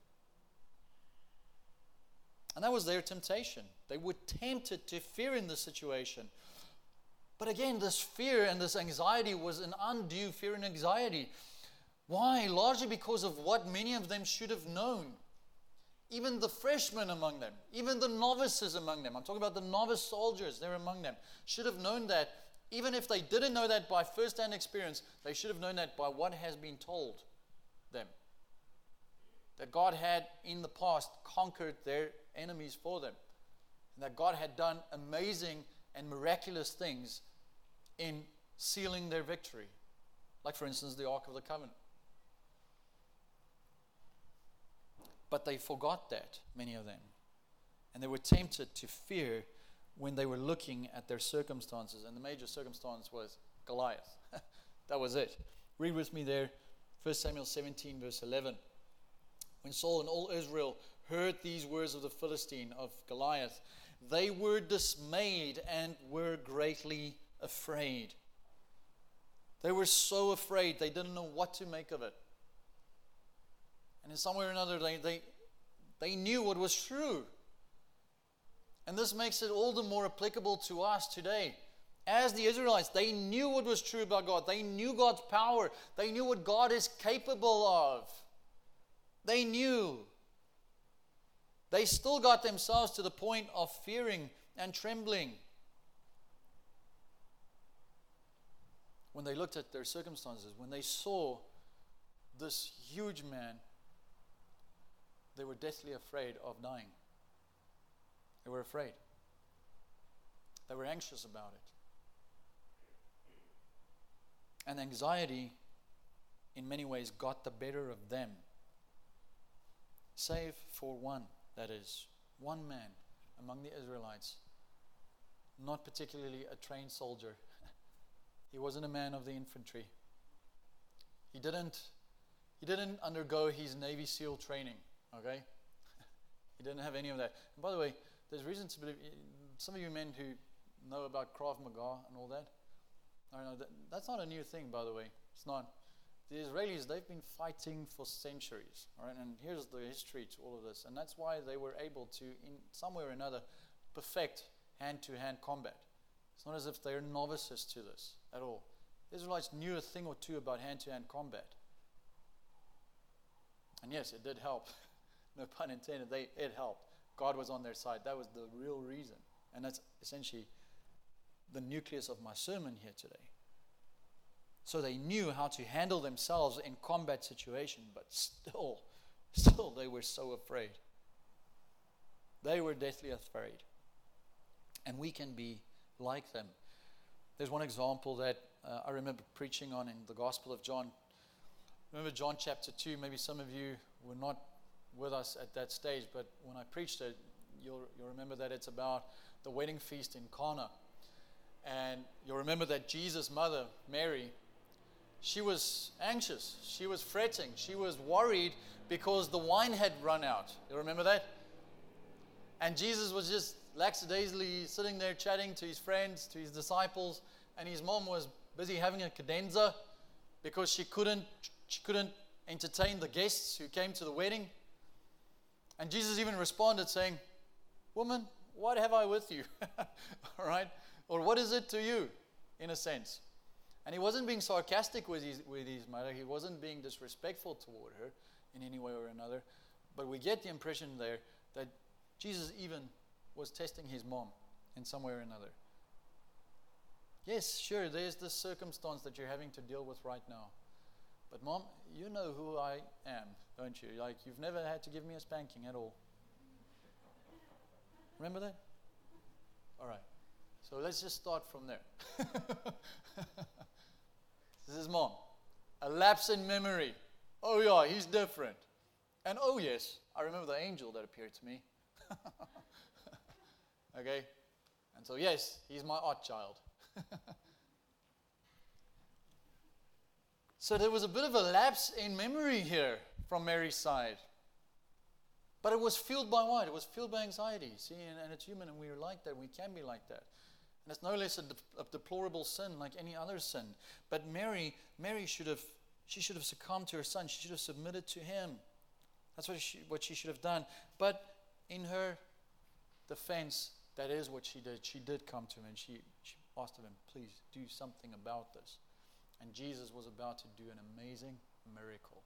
And that was their temptation. They were tempted to fear in this situation. But again, this fear and this anxiety was an undue fear and anxiety. Why? Largely because of what many of them should have known. Even the freshmen among them, even the novices among them, I'm talking about the novice soldiers, they're among them, should have known that. Even if they didn't know that by first-hand experience, they should have known that by what has been told them. That God had in the past conquered their enemies for them. And that God had done amazing and miraculous things in sealing their victory. Like, for instance, the Ark of the Covenant. But they forgot that, many of them. And they were tempted to fear when they were looking at their circumstances. And the major circumstance was Goliath. That was it. Read with me there, 1 Samuel 17, verse 11. When Saul and all Israel heard these words of the Philistine, of Goliath, they were dismayed and were greatly afraid. They were so afraid, they didn't know what to make of it. And in some way or another, they knew what was true. And this makes it all the more applicable to us today. As the Israelites, they knew what was true about God. They knew God's power. They knew what God is capable of. They knew. They still got themselves to the point of fearing and trembling. When they looked at their circumstances, when they saw this huge man, they were deathly afraid of dying. They were afraid. They were anxious about it. And anxiety, in many ways, got the better of them. Save for one, that is, one man among the Israelites, not particularly a trained soldier. He wasn't a man of the infantry. He didn't undergo his Navy SEAL training. Okay? He didn't have any of that. And by the way, there's reason to believe, some of you men who know about Krav Maga and all that, that's not a new thing, by the way. It's not. The Israelis, they've been fighting for centuries. All right? And here's the history to all of this. And that's why they were able to, in some way or another, perfect hand-to-hand combat. It's not as if they're novices to this at all. The Israelites knew a thing or two about hand-to-hand combat. And yes, it did help. No pun intended. It helped. God was on their side. That was the real reason. And that's essentially the nucleus of my sermon here today. So they knew how to handle themselves in combat situation, but still they were so afraid. They were deathly afraid. And we can be like them. There's one example that I remember preaching on in the Gospel of John. Remember John chapter 2, maybe some of you were not with us at that stage, but when I preached it, you'll remember that it's about the wedding feast in Cana. And you'll remember that Jesus' mother, Mary, she was anxious, she was fretting, she was worried because the wine had run out. You remember that? And Jesus was just lackadaisically sitting there chatting to his friends, to his disciples, and his mom was busy having a cadenza because she couldn't entertain the guests who came to the wedding. And Jesus even responded saying, "Woman, what have I with you?" All right? Or what is it to you, in a sense? And he wasn't being sarcastic with his mother. He wasn't being disrespectful toward her in any way or another. But we get the impression there that Jesus even was testing his mom in some way or another. Yes, sure, there's this circumstance that you're having to deal with right now. But Mom, you know who I am, don't you? Like, you've never had to give me a spanking at all. Remember that? All right. So let's just start from there. This is Mom. A lapse in memory. Oh yeah, he's different. And oh yes, I remember the angel that appeared to me. Okay? And so yes, he's my art child. So there was a bit of a lapse in memory here from Mary's side. But it was fueled by what? It was fueled by anxiety. See, and it's human, and we're like that. We can be like that. And it's no less a deplorable sin like any other sin. But Mary should have succumbed to her son. She should have submitted to him. That's what she should have done. But in her defense, that is what she did. She did come to him, and she asked of him, please do something about this. And Jesus was about to do an amazing miracle.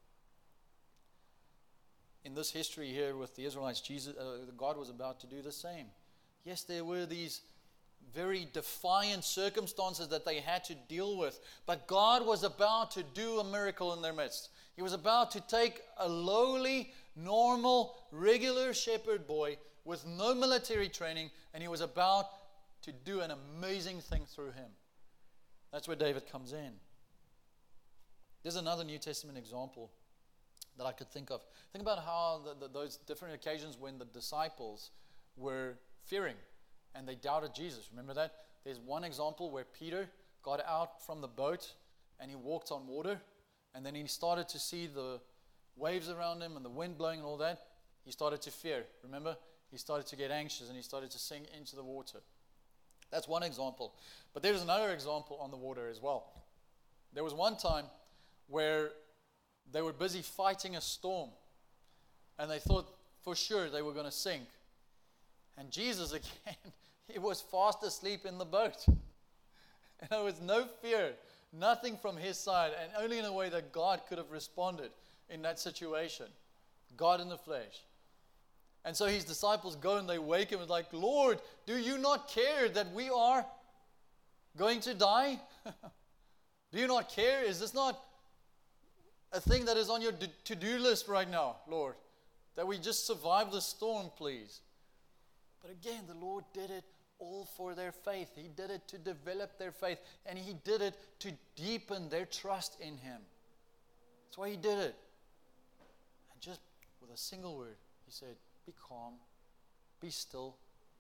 In this history here with the Israelites, God was about to do the same. Yes, there were these very defiant circumstances that they had to deal with, but God was about to do a miracle in their midst. He was about to take a lowly, normal, regular shepherd boy with no military training, and he was about to do an amazing thing through him. That's where David comes in. There's another New Testament example that I could think of. Think about how those different occasions when the disciples were fearing and they doubted Jesus. Remember that? There's one example where Peter got out from the boat and he walked on water, and then he started to see the waves around him and the wind blowing and all that. He started to fear. Remember? He started to get anxious and he started to sink into the water. That's one example. But there's another example on the water as well. There was one time where they were busy fighting a storm, and they thought for sure they were going to sink. And Jesus, again, he was fast asleep in the boat. And there was no fear, nothing from his side, and only in a way that God could have responded in that situation. God in the flesh. And so his disciples go and they wake him and like, Lord, do you not care that we are going to die? Do you not care? Is this not a thing that is on your to-do list right now, Lord? That we just survive the storm, please. But again, the Lord did it all for their faith. He did it to develop their faith, and He did it to deepen their trust in Him. That's why He did it. And just with a single word, He said, be calm, be still.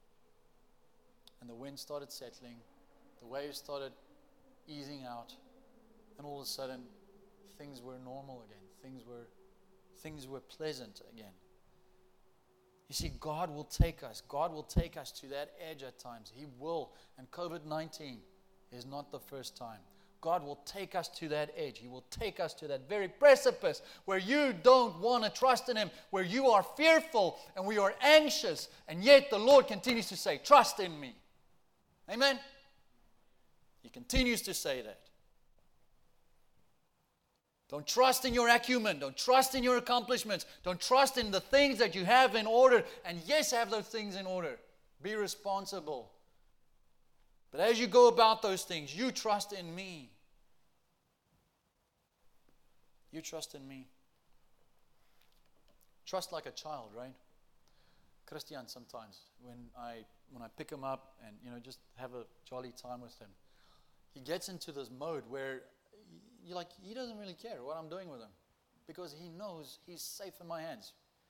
And the wind started settling, the waves started easing out, and all of a sudden, things were normal again. Things were pleasant again. You see, God will take us. God will take us to that edge at times. He will. And COVID-19 is not the first time. God will take us to that edge. He will take us to that very precipice where you don't want to trust in Him, where you are fearful and we are anxious, and yet the Lord continues to say, trust in me. Amen? He continues to say that. Don't trust in your acumen. Don't trust in your accomplishments. Don't trust in the things that you have in order. And yes, have those things in order. Be responsible. But as you go about those things, you trust in me. You trust in me. Trust like a child, right? Christian sometimes, when I pick him up and just have a jolly time with him, he gets into this mode where he doesn't really care what I'm doing with him because he knows he's safe in my hands.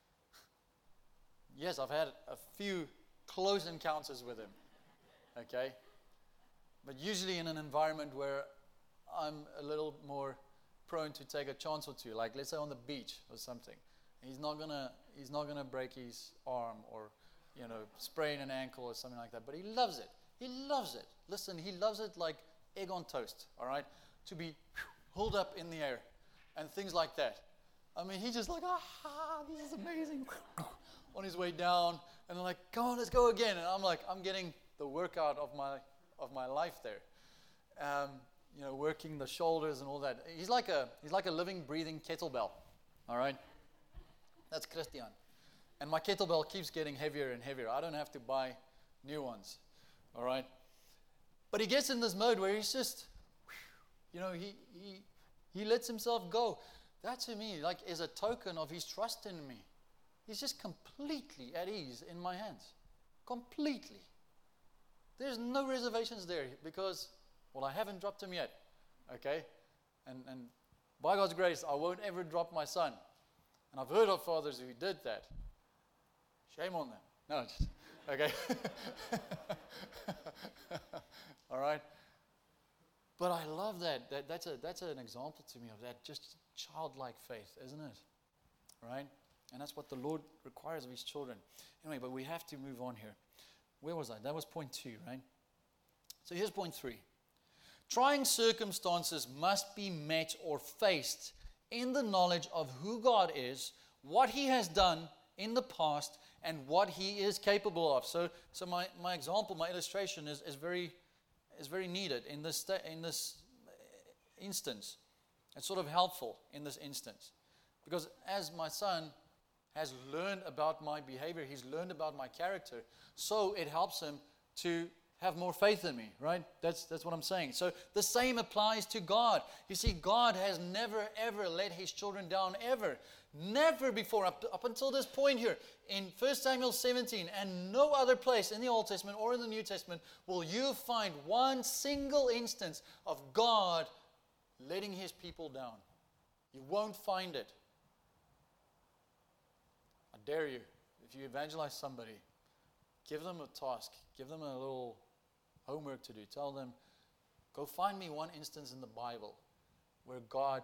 Yes, I've had a few close encounters with him, okay? But usually in an environment where I'm a little more prone to take a chance or two, like let's say on the beach or something. He's not gonna break his arm or sprain an ankle or something like that. But he loves it. He loves it. Listen, he loves it like egg on toast. All right, to be held up in the air and things like that. I mean, he's just like, this is amazing. On his way down, and I'm like, come on, let's go again. And I'm like, I'm getting the workout of my life there. Working the shoulders and all that. He's like a living, breathing kettlebell. All right, that's Christian. And my kettlebell keeps getting heavier and heavier. I don't have to buy new ones. All right, but he gets in this mode where he's just, he lets himself go. That to me, is a token of his trust in me. He's just completely at ease in my hands. Completely. There's no reservations there because, I haven't dropped him yet. Okay? And by God's grace, I won't ever drop my son. And I've heard of fathers who did that. Shame on them. No, okay. All right. But I love that. That's an example to me of that just childlike faith, isn't it? Right? And that's what the Lord requires of His children. Anyway, but we have to move on here. Where was I? That was point 2, right? So here's point 3. Trying circumstances must be met or faced in the knowledge of who God is, what He has done in the past, and what He is capable of. So my example, my illustration is very needed in this instance. It's sort of helpful in this instance. Because as my son has learned about my behavior, he's learned about my character, so it helps him to have more faith in me, right? That's what I'm saying. So the same applies to God. You see, God has never, ever let His children down, ever. Never before, up until this point here, in 1 Samuel 17, and no other place in the Old Testament or in the New Testament will you find one single instance of God letting His people down. You won't find it. I dare you, if you evangelize somebody, give them a task, give them a little homework to do. Tell them, go find me one instance in the Bible where God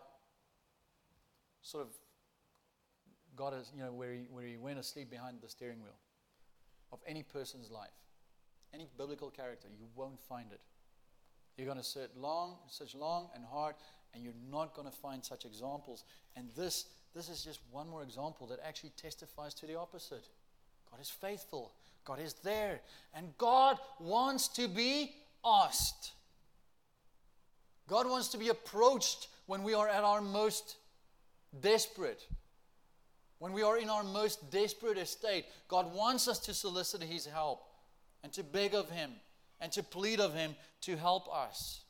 is, where he went asleep behind the steering wheel of any person's life, any biblical character. You won't find it. You're going to search long and hard, and you're not going to find such examples. And this is just one more example that actually testifies to the opposite. God is faithful. God is there. And God wants to be asked. God wants to be approached when we are at our most desperate. When we are in our most desperate estate. God wants us to solicit His help and to beg of Him and to plead of Him to help us.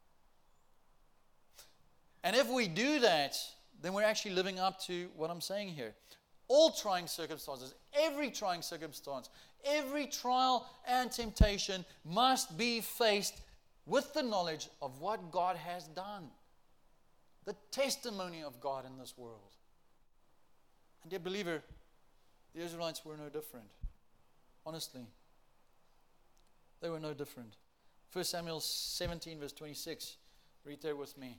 And if we do that, then we're actually living up to what I'm saying here. All trying circumstances, every trying circumstance, every trial and temptation must be faced with the knowledge of what God has done. The testimony of God in this world. And dear believer, the Israelites were no different. Honestly, they were no different. 1 Samuel 17 verse 26. Read there with me.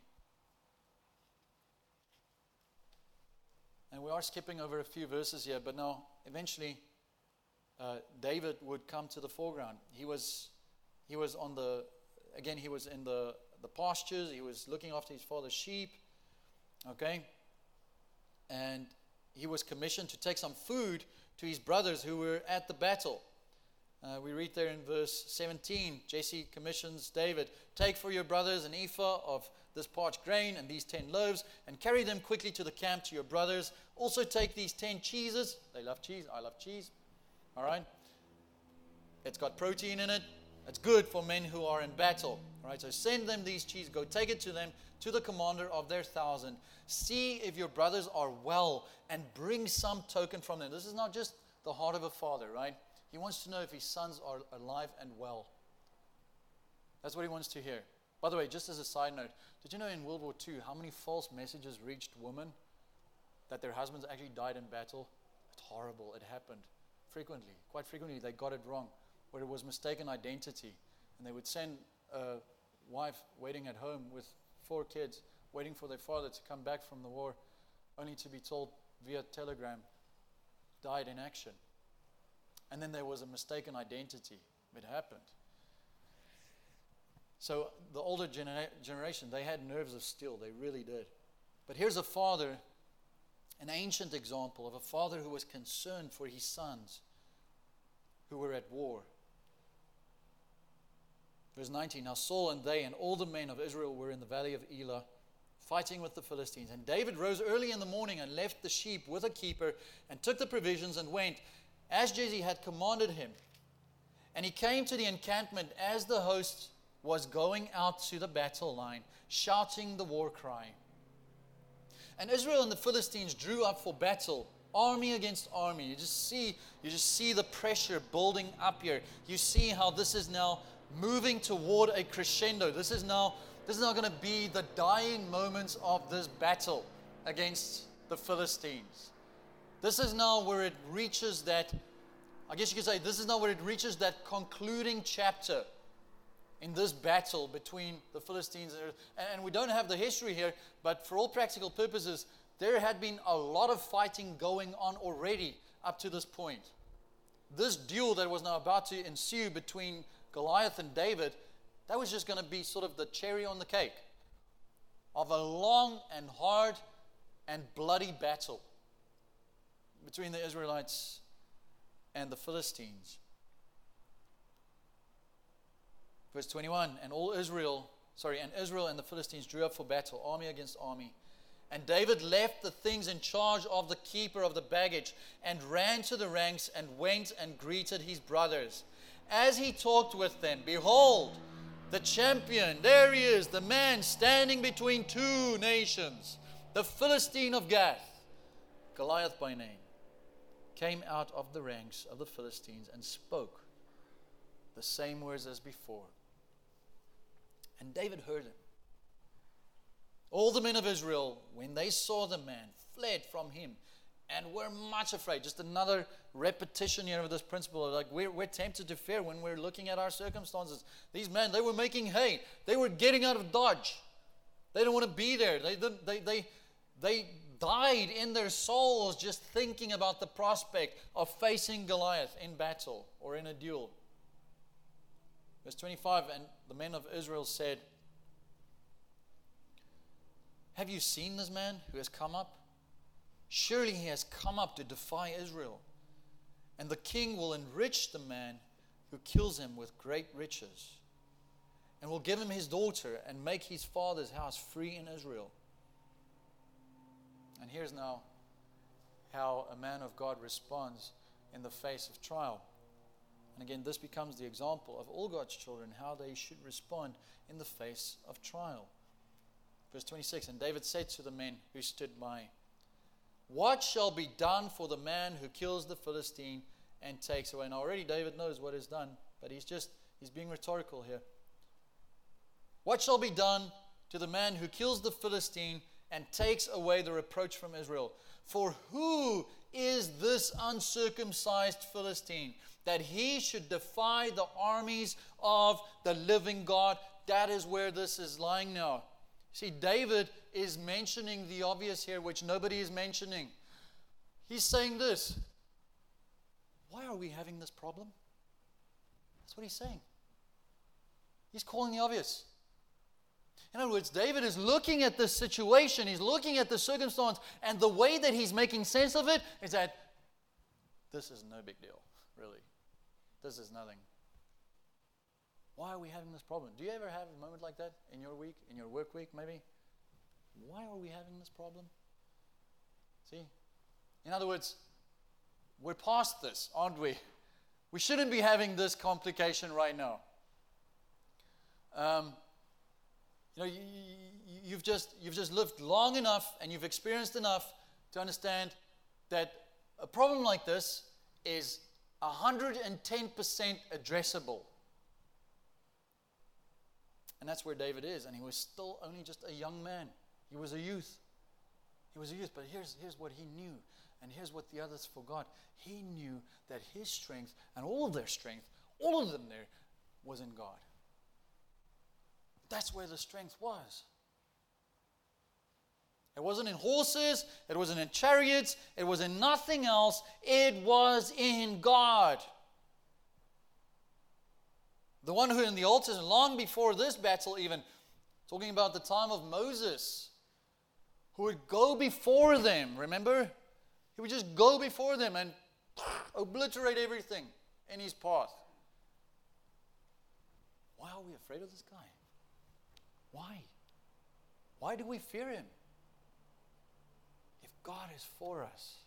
And we are skipping over a few verses here, but now eventually David would come to the foreground. He was in the pastures. He was looking after his father's sheep. Okay? And he was commissioned to take some food to his brothers who were at the battle. We read there in verse 17, Jesse commissions David, take for your brothers an ephah of this parched grain and these 10 loaves, and carry them quickly to the camp to your brothers. Also take these 10 cheeses. They love cheese. I love cheese. All right. It's got protein in it. It's good for men who are in battle. All right. So send them these cheeses. Go take it to them, to the commander of their 1,000. See if your brothers are well, and bring some token from them. This is not just the heart of a father, right? He wants to know if his sons are alive and well. That's what he wants to hear. By the way, just as a side note, did you know in World War II how many false messages reached women that their husbands actually died in battle? It's horrible. It happened frequently. Quite frequently they got it wrong, where it was mistaken identity. And they would send a wife waiting at home with 4 kids, waiting for their father to come back from the war, only to be told via telegram, died in action. And then there was a mistaken identity. It happened. So the older generation, they had nerves of steel. They really did. But here's a father, an ancient example of a father who was concerned for his sons who were at war. Verse 19, now Saul and they and all the men of Israel were in the valley of Elah, fighting with the Philistines. And David rose early in the morning and left the sheep with a keeper and took the provisions and went, as Jesse had commanded him. And he came to the encampment as the host was going out to the battle line, shouting the war cry. And Israel and the Philistines drew up for battle, army against army. You just see the pressure building up here. You see how this is now moving toward a crescendo. This is now going to be the dying moments of this battle against the Philistines. This is now where it reaches that, I guess you could say, this is now where it reaches that concluding chapter in this battle between the Philistines and we don't have the history here, but for all practical purposes, there had been a lot of fighting going on already up to this point. This duel that was now about to ensue between Goliath and David, that was just going to be sort of the cherry on the cake of a long and hard and bloody battle between the Israelites and the Philistines. Verse 21, and Israel and the Philistines drew up for battle, army against army. And David left the things in charge of the keeper of the baggage and ran to the ranks and went and greeted his brothers. As he talked with them, behold, the champion, there he is, the man standing between two nations, the Philistine of Gath, Goliath by name, came out of the ranks of the Philistines and spoke the same words as before. And David heard him. All the men of Israel, when they saw the man, fled from him and were much afraid. Just another repetition here of this principle. Like we're tempted to fear when we're looking at our circumstances. These men, they were making hay. They were getting out of Dodge. They don't want to be there. They died in their souls just thinking about the prospect of facing Goliath in battle or in a duel. Verse 25, and the men of Israel said, have you seen this man who has come up? Surely he has come up to defy Israel. And the king will enrich the man who kills him with great riches, and will give him his daughter and make his father's house free in Israel. And here's now how a man of God responds in the face of trial. And again, this becomes the example of all God's children, how they should respond in the face of trial. Verse 26, and David said to the men who stood by, what shall be done for the man who kills the Philistine and takes away? Now already David knows what is done, but he's being rhetorical here. What shall be done to the man who kills the Philistine and takes away the reproach from Israel? For who is this uncircumcised Philistine, that he should defy the armies of the living God? That is where this is lying now. See, David is mentioning the obvious here, which nobody is mentioning. He's saying this. Why are we having this problem? That's what he's saying. He's calling the obvious. In other words, David is looking at this situation, he's looking at the circumstance, and the way that he's making sense of it is that this is no big deal, really. This is nothing. Why are we having this problem? Do you ever have a moment like that in your week, in your work week maybe? Why are we having this problem? See? In other words, we're past this, aren't we? We shouldn't be having this complication right now. You've just lived long enough and you've experienced enough to understand that a problem like this is 110% addressable. And that's where David is. And he was still only just a young man. He was a youth. But here's what he knew. And here's what the others forgot. He knew that his strength and all of their strength, all of them there, was in God. That's where the strength was. It wasn't in horses. It wasn't in chariots. It was in nothing else. It was in God. The one who in the Old Testament, long before this battle even, talking about the time of Moses, who would go before them, remember? He would just go before them and obliterate everything in his path. Why are we afraid of this guy? Why? Why do we fear him? If God is for us,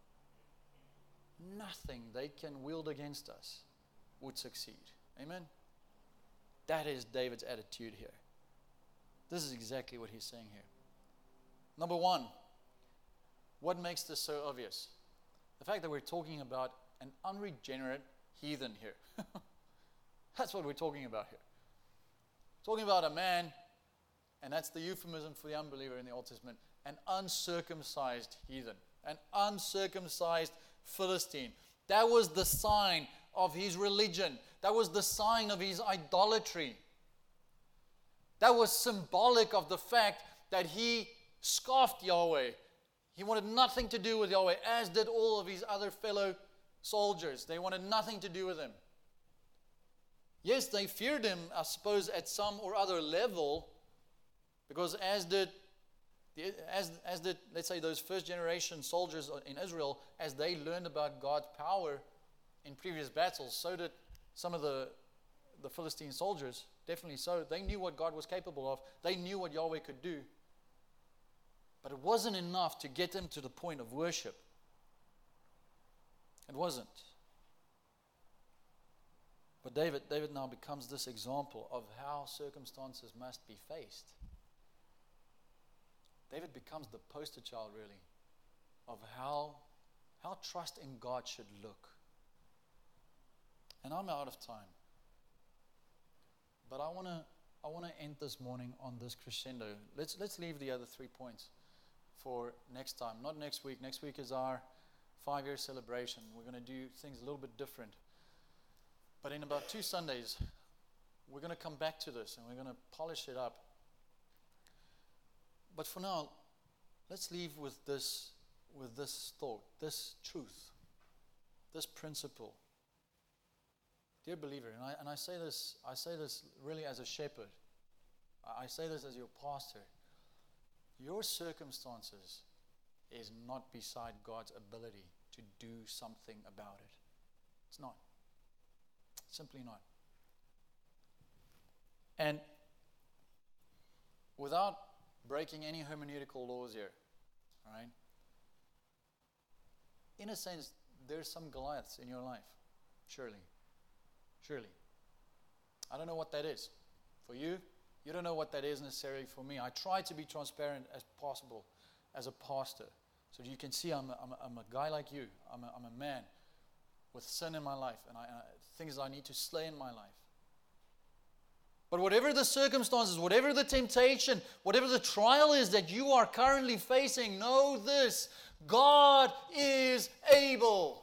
nothing they can wield against us would succeed. Amen? That is David's attitude here. This is exactly what he's saying here. Number one, what makes this so obvious? The fact that we're talking about an unregenerate heathen here. That's what we're talking about here. Talking about a man, and that's the euphemism for the unbeliever in the Old Testament, an uncircumcised heathen, an uncircumcised Philistine. That was the sign of his religion. That was the sign of his idolatry. That was symbolic of the fact that he scoffed Yahweh. He wanted nothing to do with Yahweh, as did all of his other fellow soldiers. They wanted nothing to do with him. Yes, they feared him, I suppose, at some or other level, because as did, let's say, those first generation soldiers in Israel, as they learned about God's power in previous battles, so did some of the Philistine soldiers. Definitely so. They knew what God was capable of. They knew what Yahweh could do. But it wasn't enough to get them to the point of worship. It wasn't. But David now becomes this example of how circumstances must be faced. David becomes the poster child, really, of how trust in God should look. And I'm out of time. But I want to end this morning on this crescendo. Let's leave the other 3 points for next time. Not next week. Next week is our 5-year celebration. We're going to do things a little bit different. But in about 2 Sundays, we're going to come back to this and we're going to polish it up. But for now, let's leave with this thought, this truth, this principle. Dear believer, and I say this really as a shepherd. I say this as your pastor. Your circumstances is not beside God's ability to do something about it. It's not. Simply not. And without breaking any hermeneutical laws here, all right? In a sense, there's some Goliaths in your life. Surely. I don't know what that is. For you, you don't know what that is necessarily. For me, I try to be transparent as possible as a pastor. So you can see I'm a guy like you. I'm a man with sin in my life and things I need to slay in my life. But whatever the circumstances, whatever the temptation, whatever the trial is that you are currently facing, know this: God is able.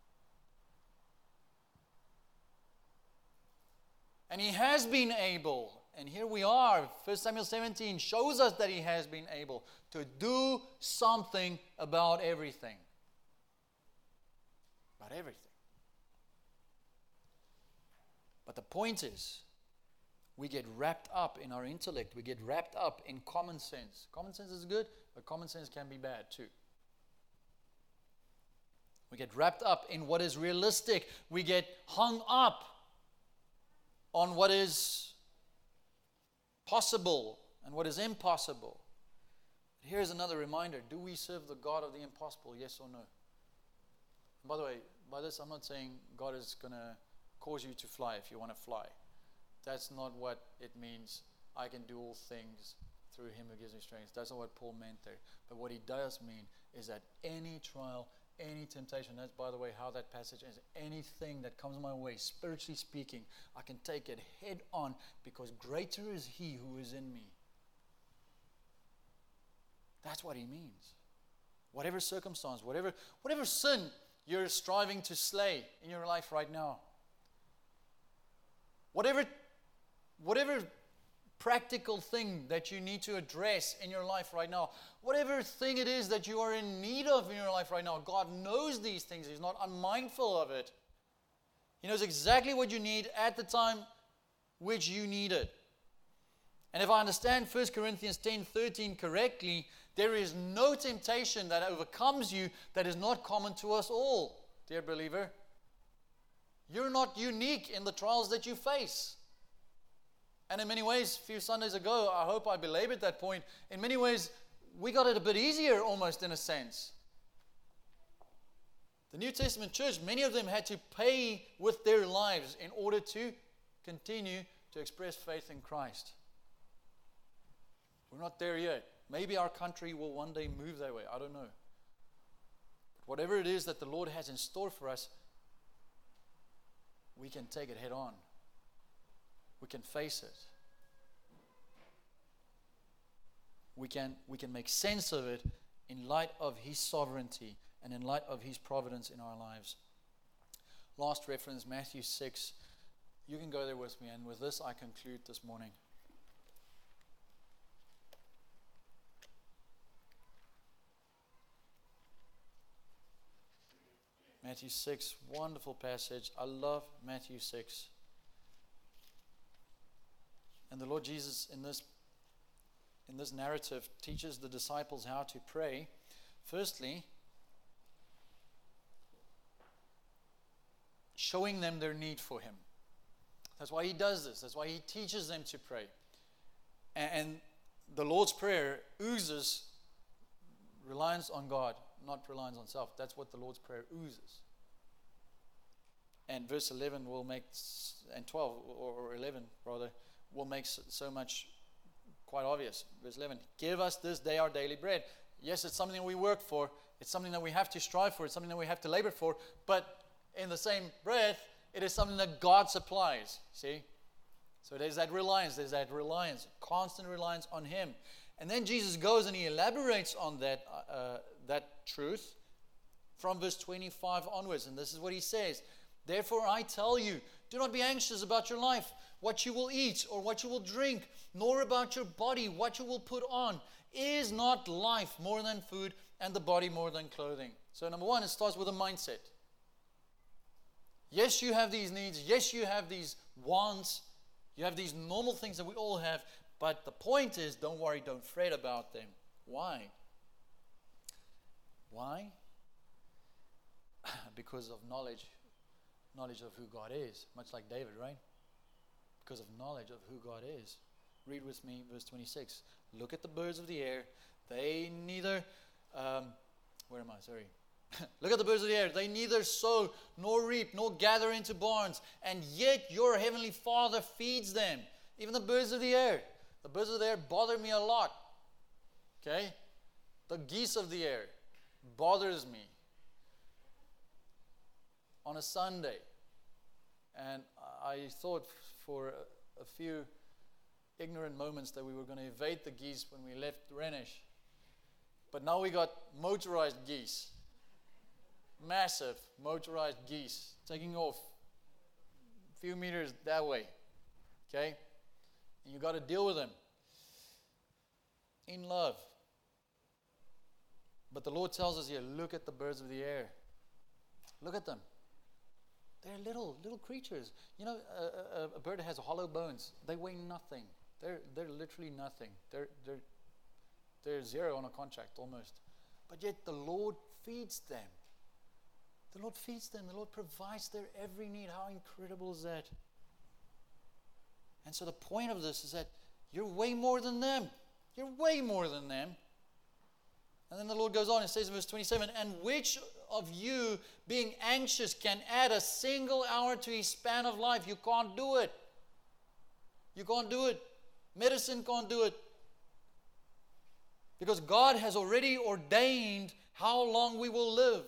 And He has been able. And here we are. 1 Samuel 17 shows us that He has been able to do something about everything. About everything. But the point is, we get wrapped up in our intellect. We get wrapped up in common sense. Common sense is good, but common sense can be bad too. We get wrapped up in what is realistic. We get hung up on what is possible and what is impossible. Here's another reminder. Do we serve the God of the impossible, yes or no? And by the way, by this I'm not saying God is going to cause you to fly if you want to fly. That's not what it means. I can do all things through Him who gives me strength. That's not what Paul meant there. But what he does mean is that any trial, any temptation, that's by the way how that passage is, anything that comes my way, spiritually speaking, I can take it head on because greater is He who is in me. That's what he means. Whatever circumstance, whatever sin you're striving to slay in your life right now, whatever practical thing that you need to address in your life right now, whatever thing it is that you are in need of in your life right now, God knows these things. He's not unmindful of it. He knows exactly what you need at the time which you need it. And if I understand 1 Corinthians 10:13 correctly, there is no temptation that overcomes you that is not common to us all, dear believer. You're not unique in the trials that you face. And in many ways, a few Sundays ago, I hope I belabored that point, in many ways, we got it a bit easier almost in a sense. The New Testament church, many of them had to pay with their lives in order to continue to express faith in Christ. We're not there yet. Maybe our country will one day move that way. I don't know. But whatever it is that the Lord has in store for us, we can take it head on. We can face it. We can make sense of it in light of His sovereignty and in light of His providence in our lives. Last reference, Matthew 6. You can go there with me, and with this I conclude this morning. Matthew 6, wonderful passage. I love Matthew 6. And the Lord Jesus in this narrative teaches the disciples how to pray. Firstly, showing them their need for Him. That's why He does this. That's why He teaches them to pray. And the Lord's Prayer oozes reliance on God, not reliance on self. That's what the Lord's Prayer oozes. And verse 11 will make, and 12 or 11 rather, will make so much quite obvious. Verse 11, give us this day our daily bread. Yes, it's something that we work for. It's something that we have to strive for. It's something that we have to labor for. But in the same breath, it is something that God supplies. See? So there's that reliance, constant reliance on Him. And then Jesus goes and He elaborates on that truth from verse 25 onwards. And this is what He says. Therefore I tell you, do not be anxious about your life, what you will eat or what you will drink, nor about your body, what you will put on. Is not life more than food and the body more than clothing? So number one, it starts with a mindset. Yes, you have these needs. Yes, you have these wants. You have these normal things that we all have. But the point is, don't worry, don't fret about them. Why? Why? Because of knowledge of who God is. Much like David, right? Because of knowledge of who God is. Read with me verse 26. Look at the birds of the air. They neither... Look at the birds of the air. They neither sow, nor reap, nor gather into barns. And yet your heavenly Father feeds them. Even the birds of the air. The birds of the air bother me a lot. Okay? The geese of the air bothers me. On a Sunday. And I thought for a few ignorant moments that we were going to evade the geese when we left Renish. But now we got motorized geese. Massive motorized geese taking off a few meters that way. Okay? And you got to deal with them. In love. But the Lord tells us here, look at the birds of the air. Look at them. They're little creatures. You know, a bird that has hollow bones, they weigh nothing. They're literally nothing. They're zero on a contract almost. But yet the Lord feeds them. The Lord feeds them. The Lord provides their every need. How incredible is that? And so the point of this is that you're way more than them. You're way more than them. And then the Lord goes on and says in verse 27, and which of you, being anxious, can add a single hour to his span of life? You can't do it. You can't do it. Medicine can't do it. Because God has already ordained how long we will live.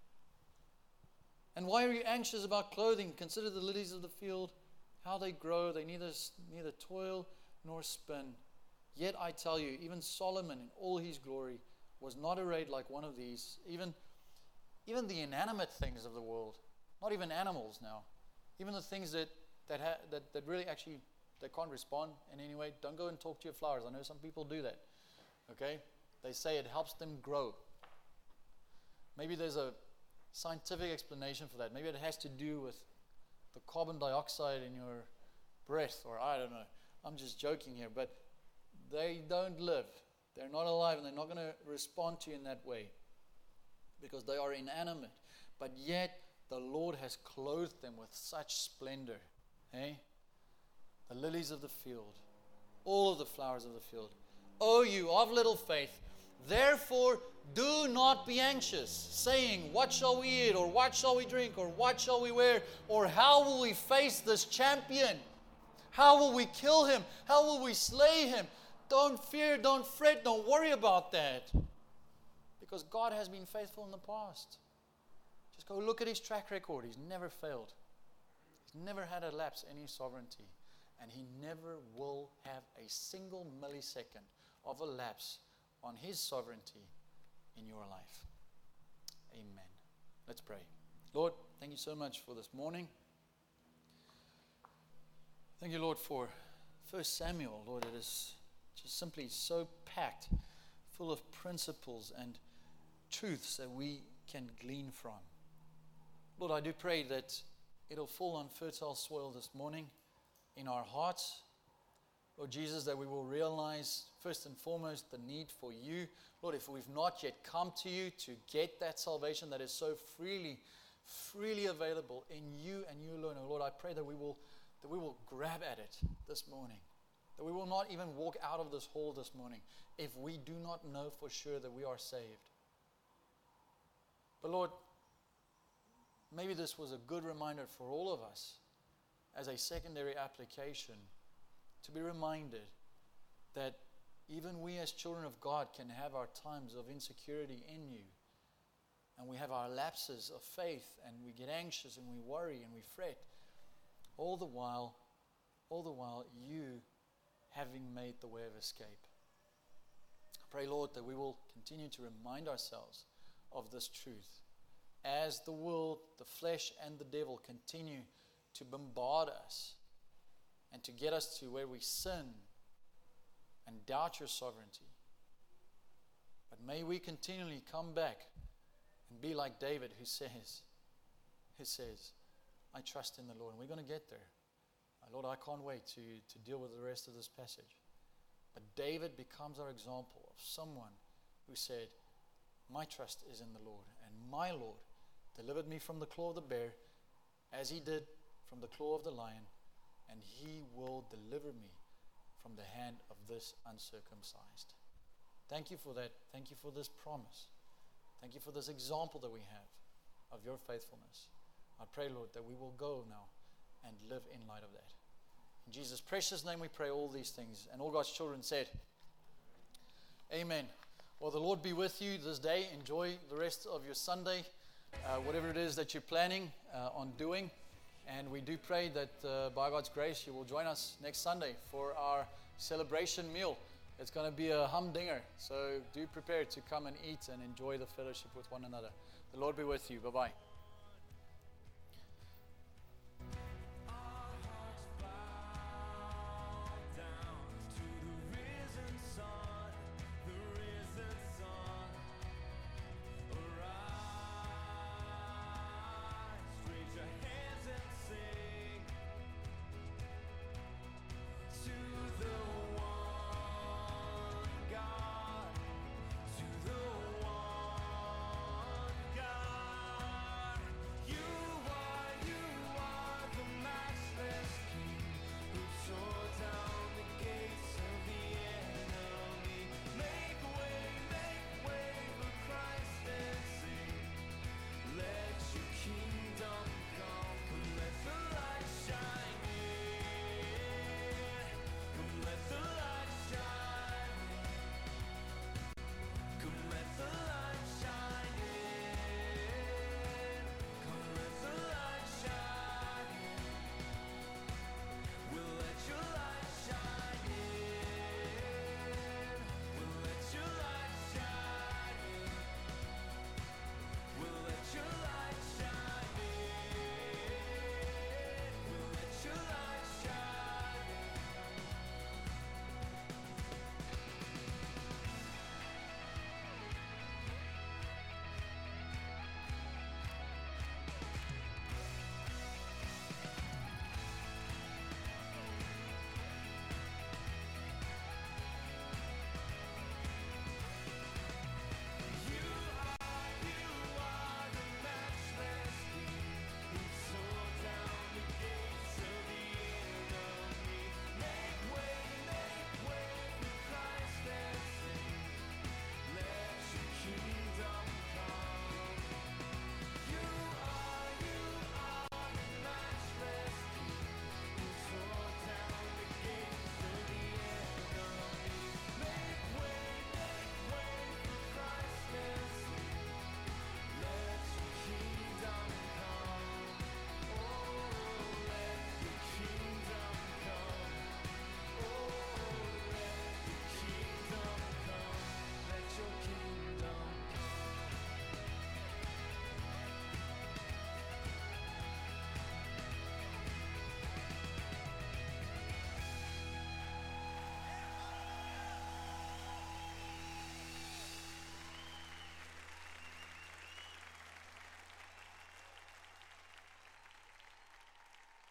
And why are you anxious about clothing? Consider the lilies of the field, how they grow. They neither toil nor spin. Yet I tell you, even Solomon in all his glory was not arrayed like one of these. Even the inanimate things of the world, not even animals now, even the things that really actually they can't respond in any way. Don't go and talk to your flowers. I know some people do that. Okay, they say it helps them grow. Maybe there's a scientific explanation for that. Maybe it has to do with the carbon dioxide in your breath, or I don't know. I'm just joking here, but they don't live. They're not alive, and they're not going to respond to you in that way because they are inanimate. But yet, the Lord has clothed them with such splendor. Eh? The lilies of the field, all of the flowers of the field. O you of little faith, therefore do not be anxious, saying, what shall we eat, or what shall we drink, or what shall we wear, or how will we face this champion? How will we kill him? How will we slay him? Don't fear, don't fret, don't worry about that. Because God has been faithful in the past. Just go look at his track record. He's never failed. He's never had a lapse in his sovereignty. And he never will have a single millisecond of a lapse on his sovereignty in your life. Amen. Let's pray. Lord, thank you so much for this morning. Thank you, Lord, for 1 Samuel. Lord, it is just simply so packed, full of principles and truths that we can glean from. Lord, I do pray that it'll fall on fertile soil this morning in our hearts. Lord Jesus, that we will realize first and foremost the need for you. Lord, if we've not yet come to you to get that salvation that is so freely available in you and you alone, oh Lord, I pray that we will grab at it this morning. That we will not even walk out of this hall this morning if we do not know for sure that we are saved. But Lord, maybe this was a good reminder for all of us as a secondary application to be reminded that even we as children of God can have our times of insecurity in you. And we have our lapses of faith, and we get anxious and we worry and we fret. All the while you having made the way of escape. I pray, Lord, that we will continue to remind ourselves of this truth as the world, the flesh, and the devil continue to bombard us and to get us to where we sin and doubt your sovereignty. But may we continually come back and be like David who says, I trust in the Lord. And we're going to get there. Lord, I can't wait to deal with the rest of this passage. But David becomes our example of someone who said, my trust is in the Lord, and my Lord delivered me from the claw of the bear, as he did from the claw of the lion, and he will deliver me from the hand of this uncircumcised. Thank you for that. Thank you for this promise. Thank you for this example that we have of your faithfulness. I pray, Lord, that we will go now and live in light of that. In Jesus' precious name we pray all these things. And all God's children said, Amen. Well, the Lord be with you this day. Enjoy the rest of your Sunday, whatever it is that you're planning on doing. And we do pray that by God's grace, you will join us next Sunday for our celebration meal. It's going to be a humdinger. So do prepare to come and eat and enjoy the fellowship with one another. The Lord be with you. Bye-bye.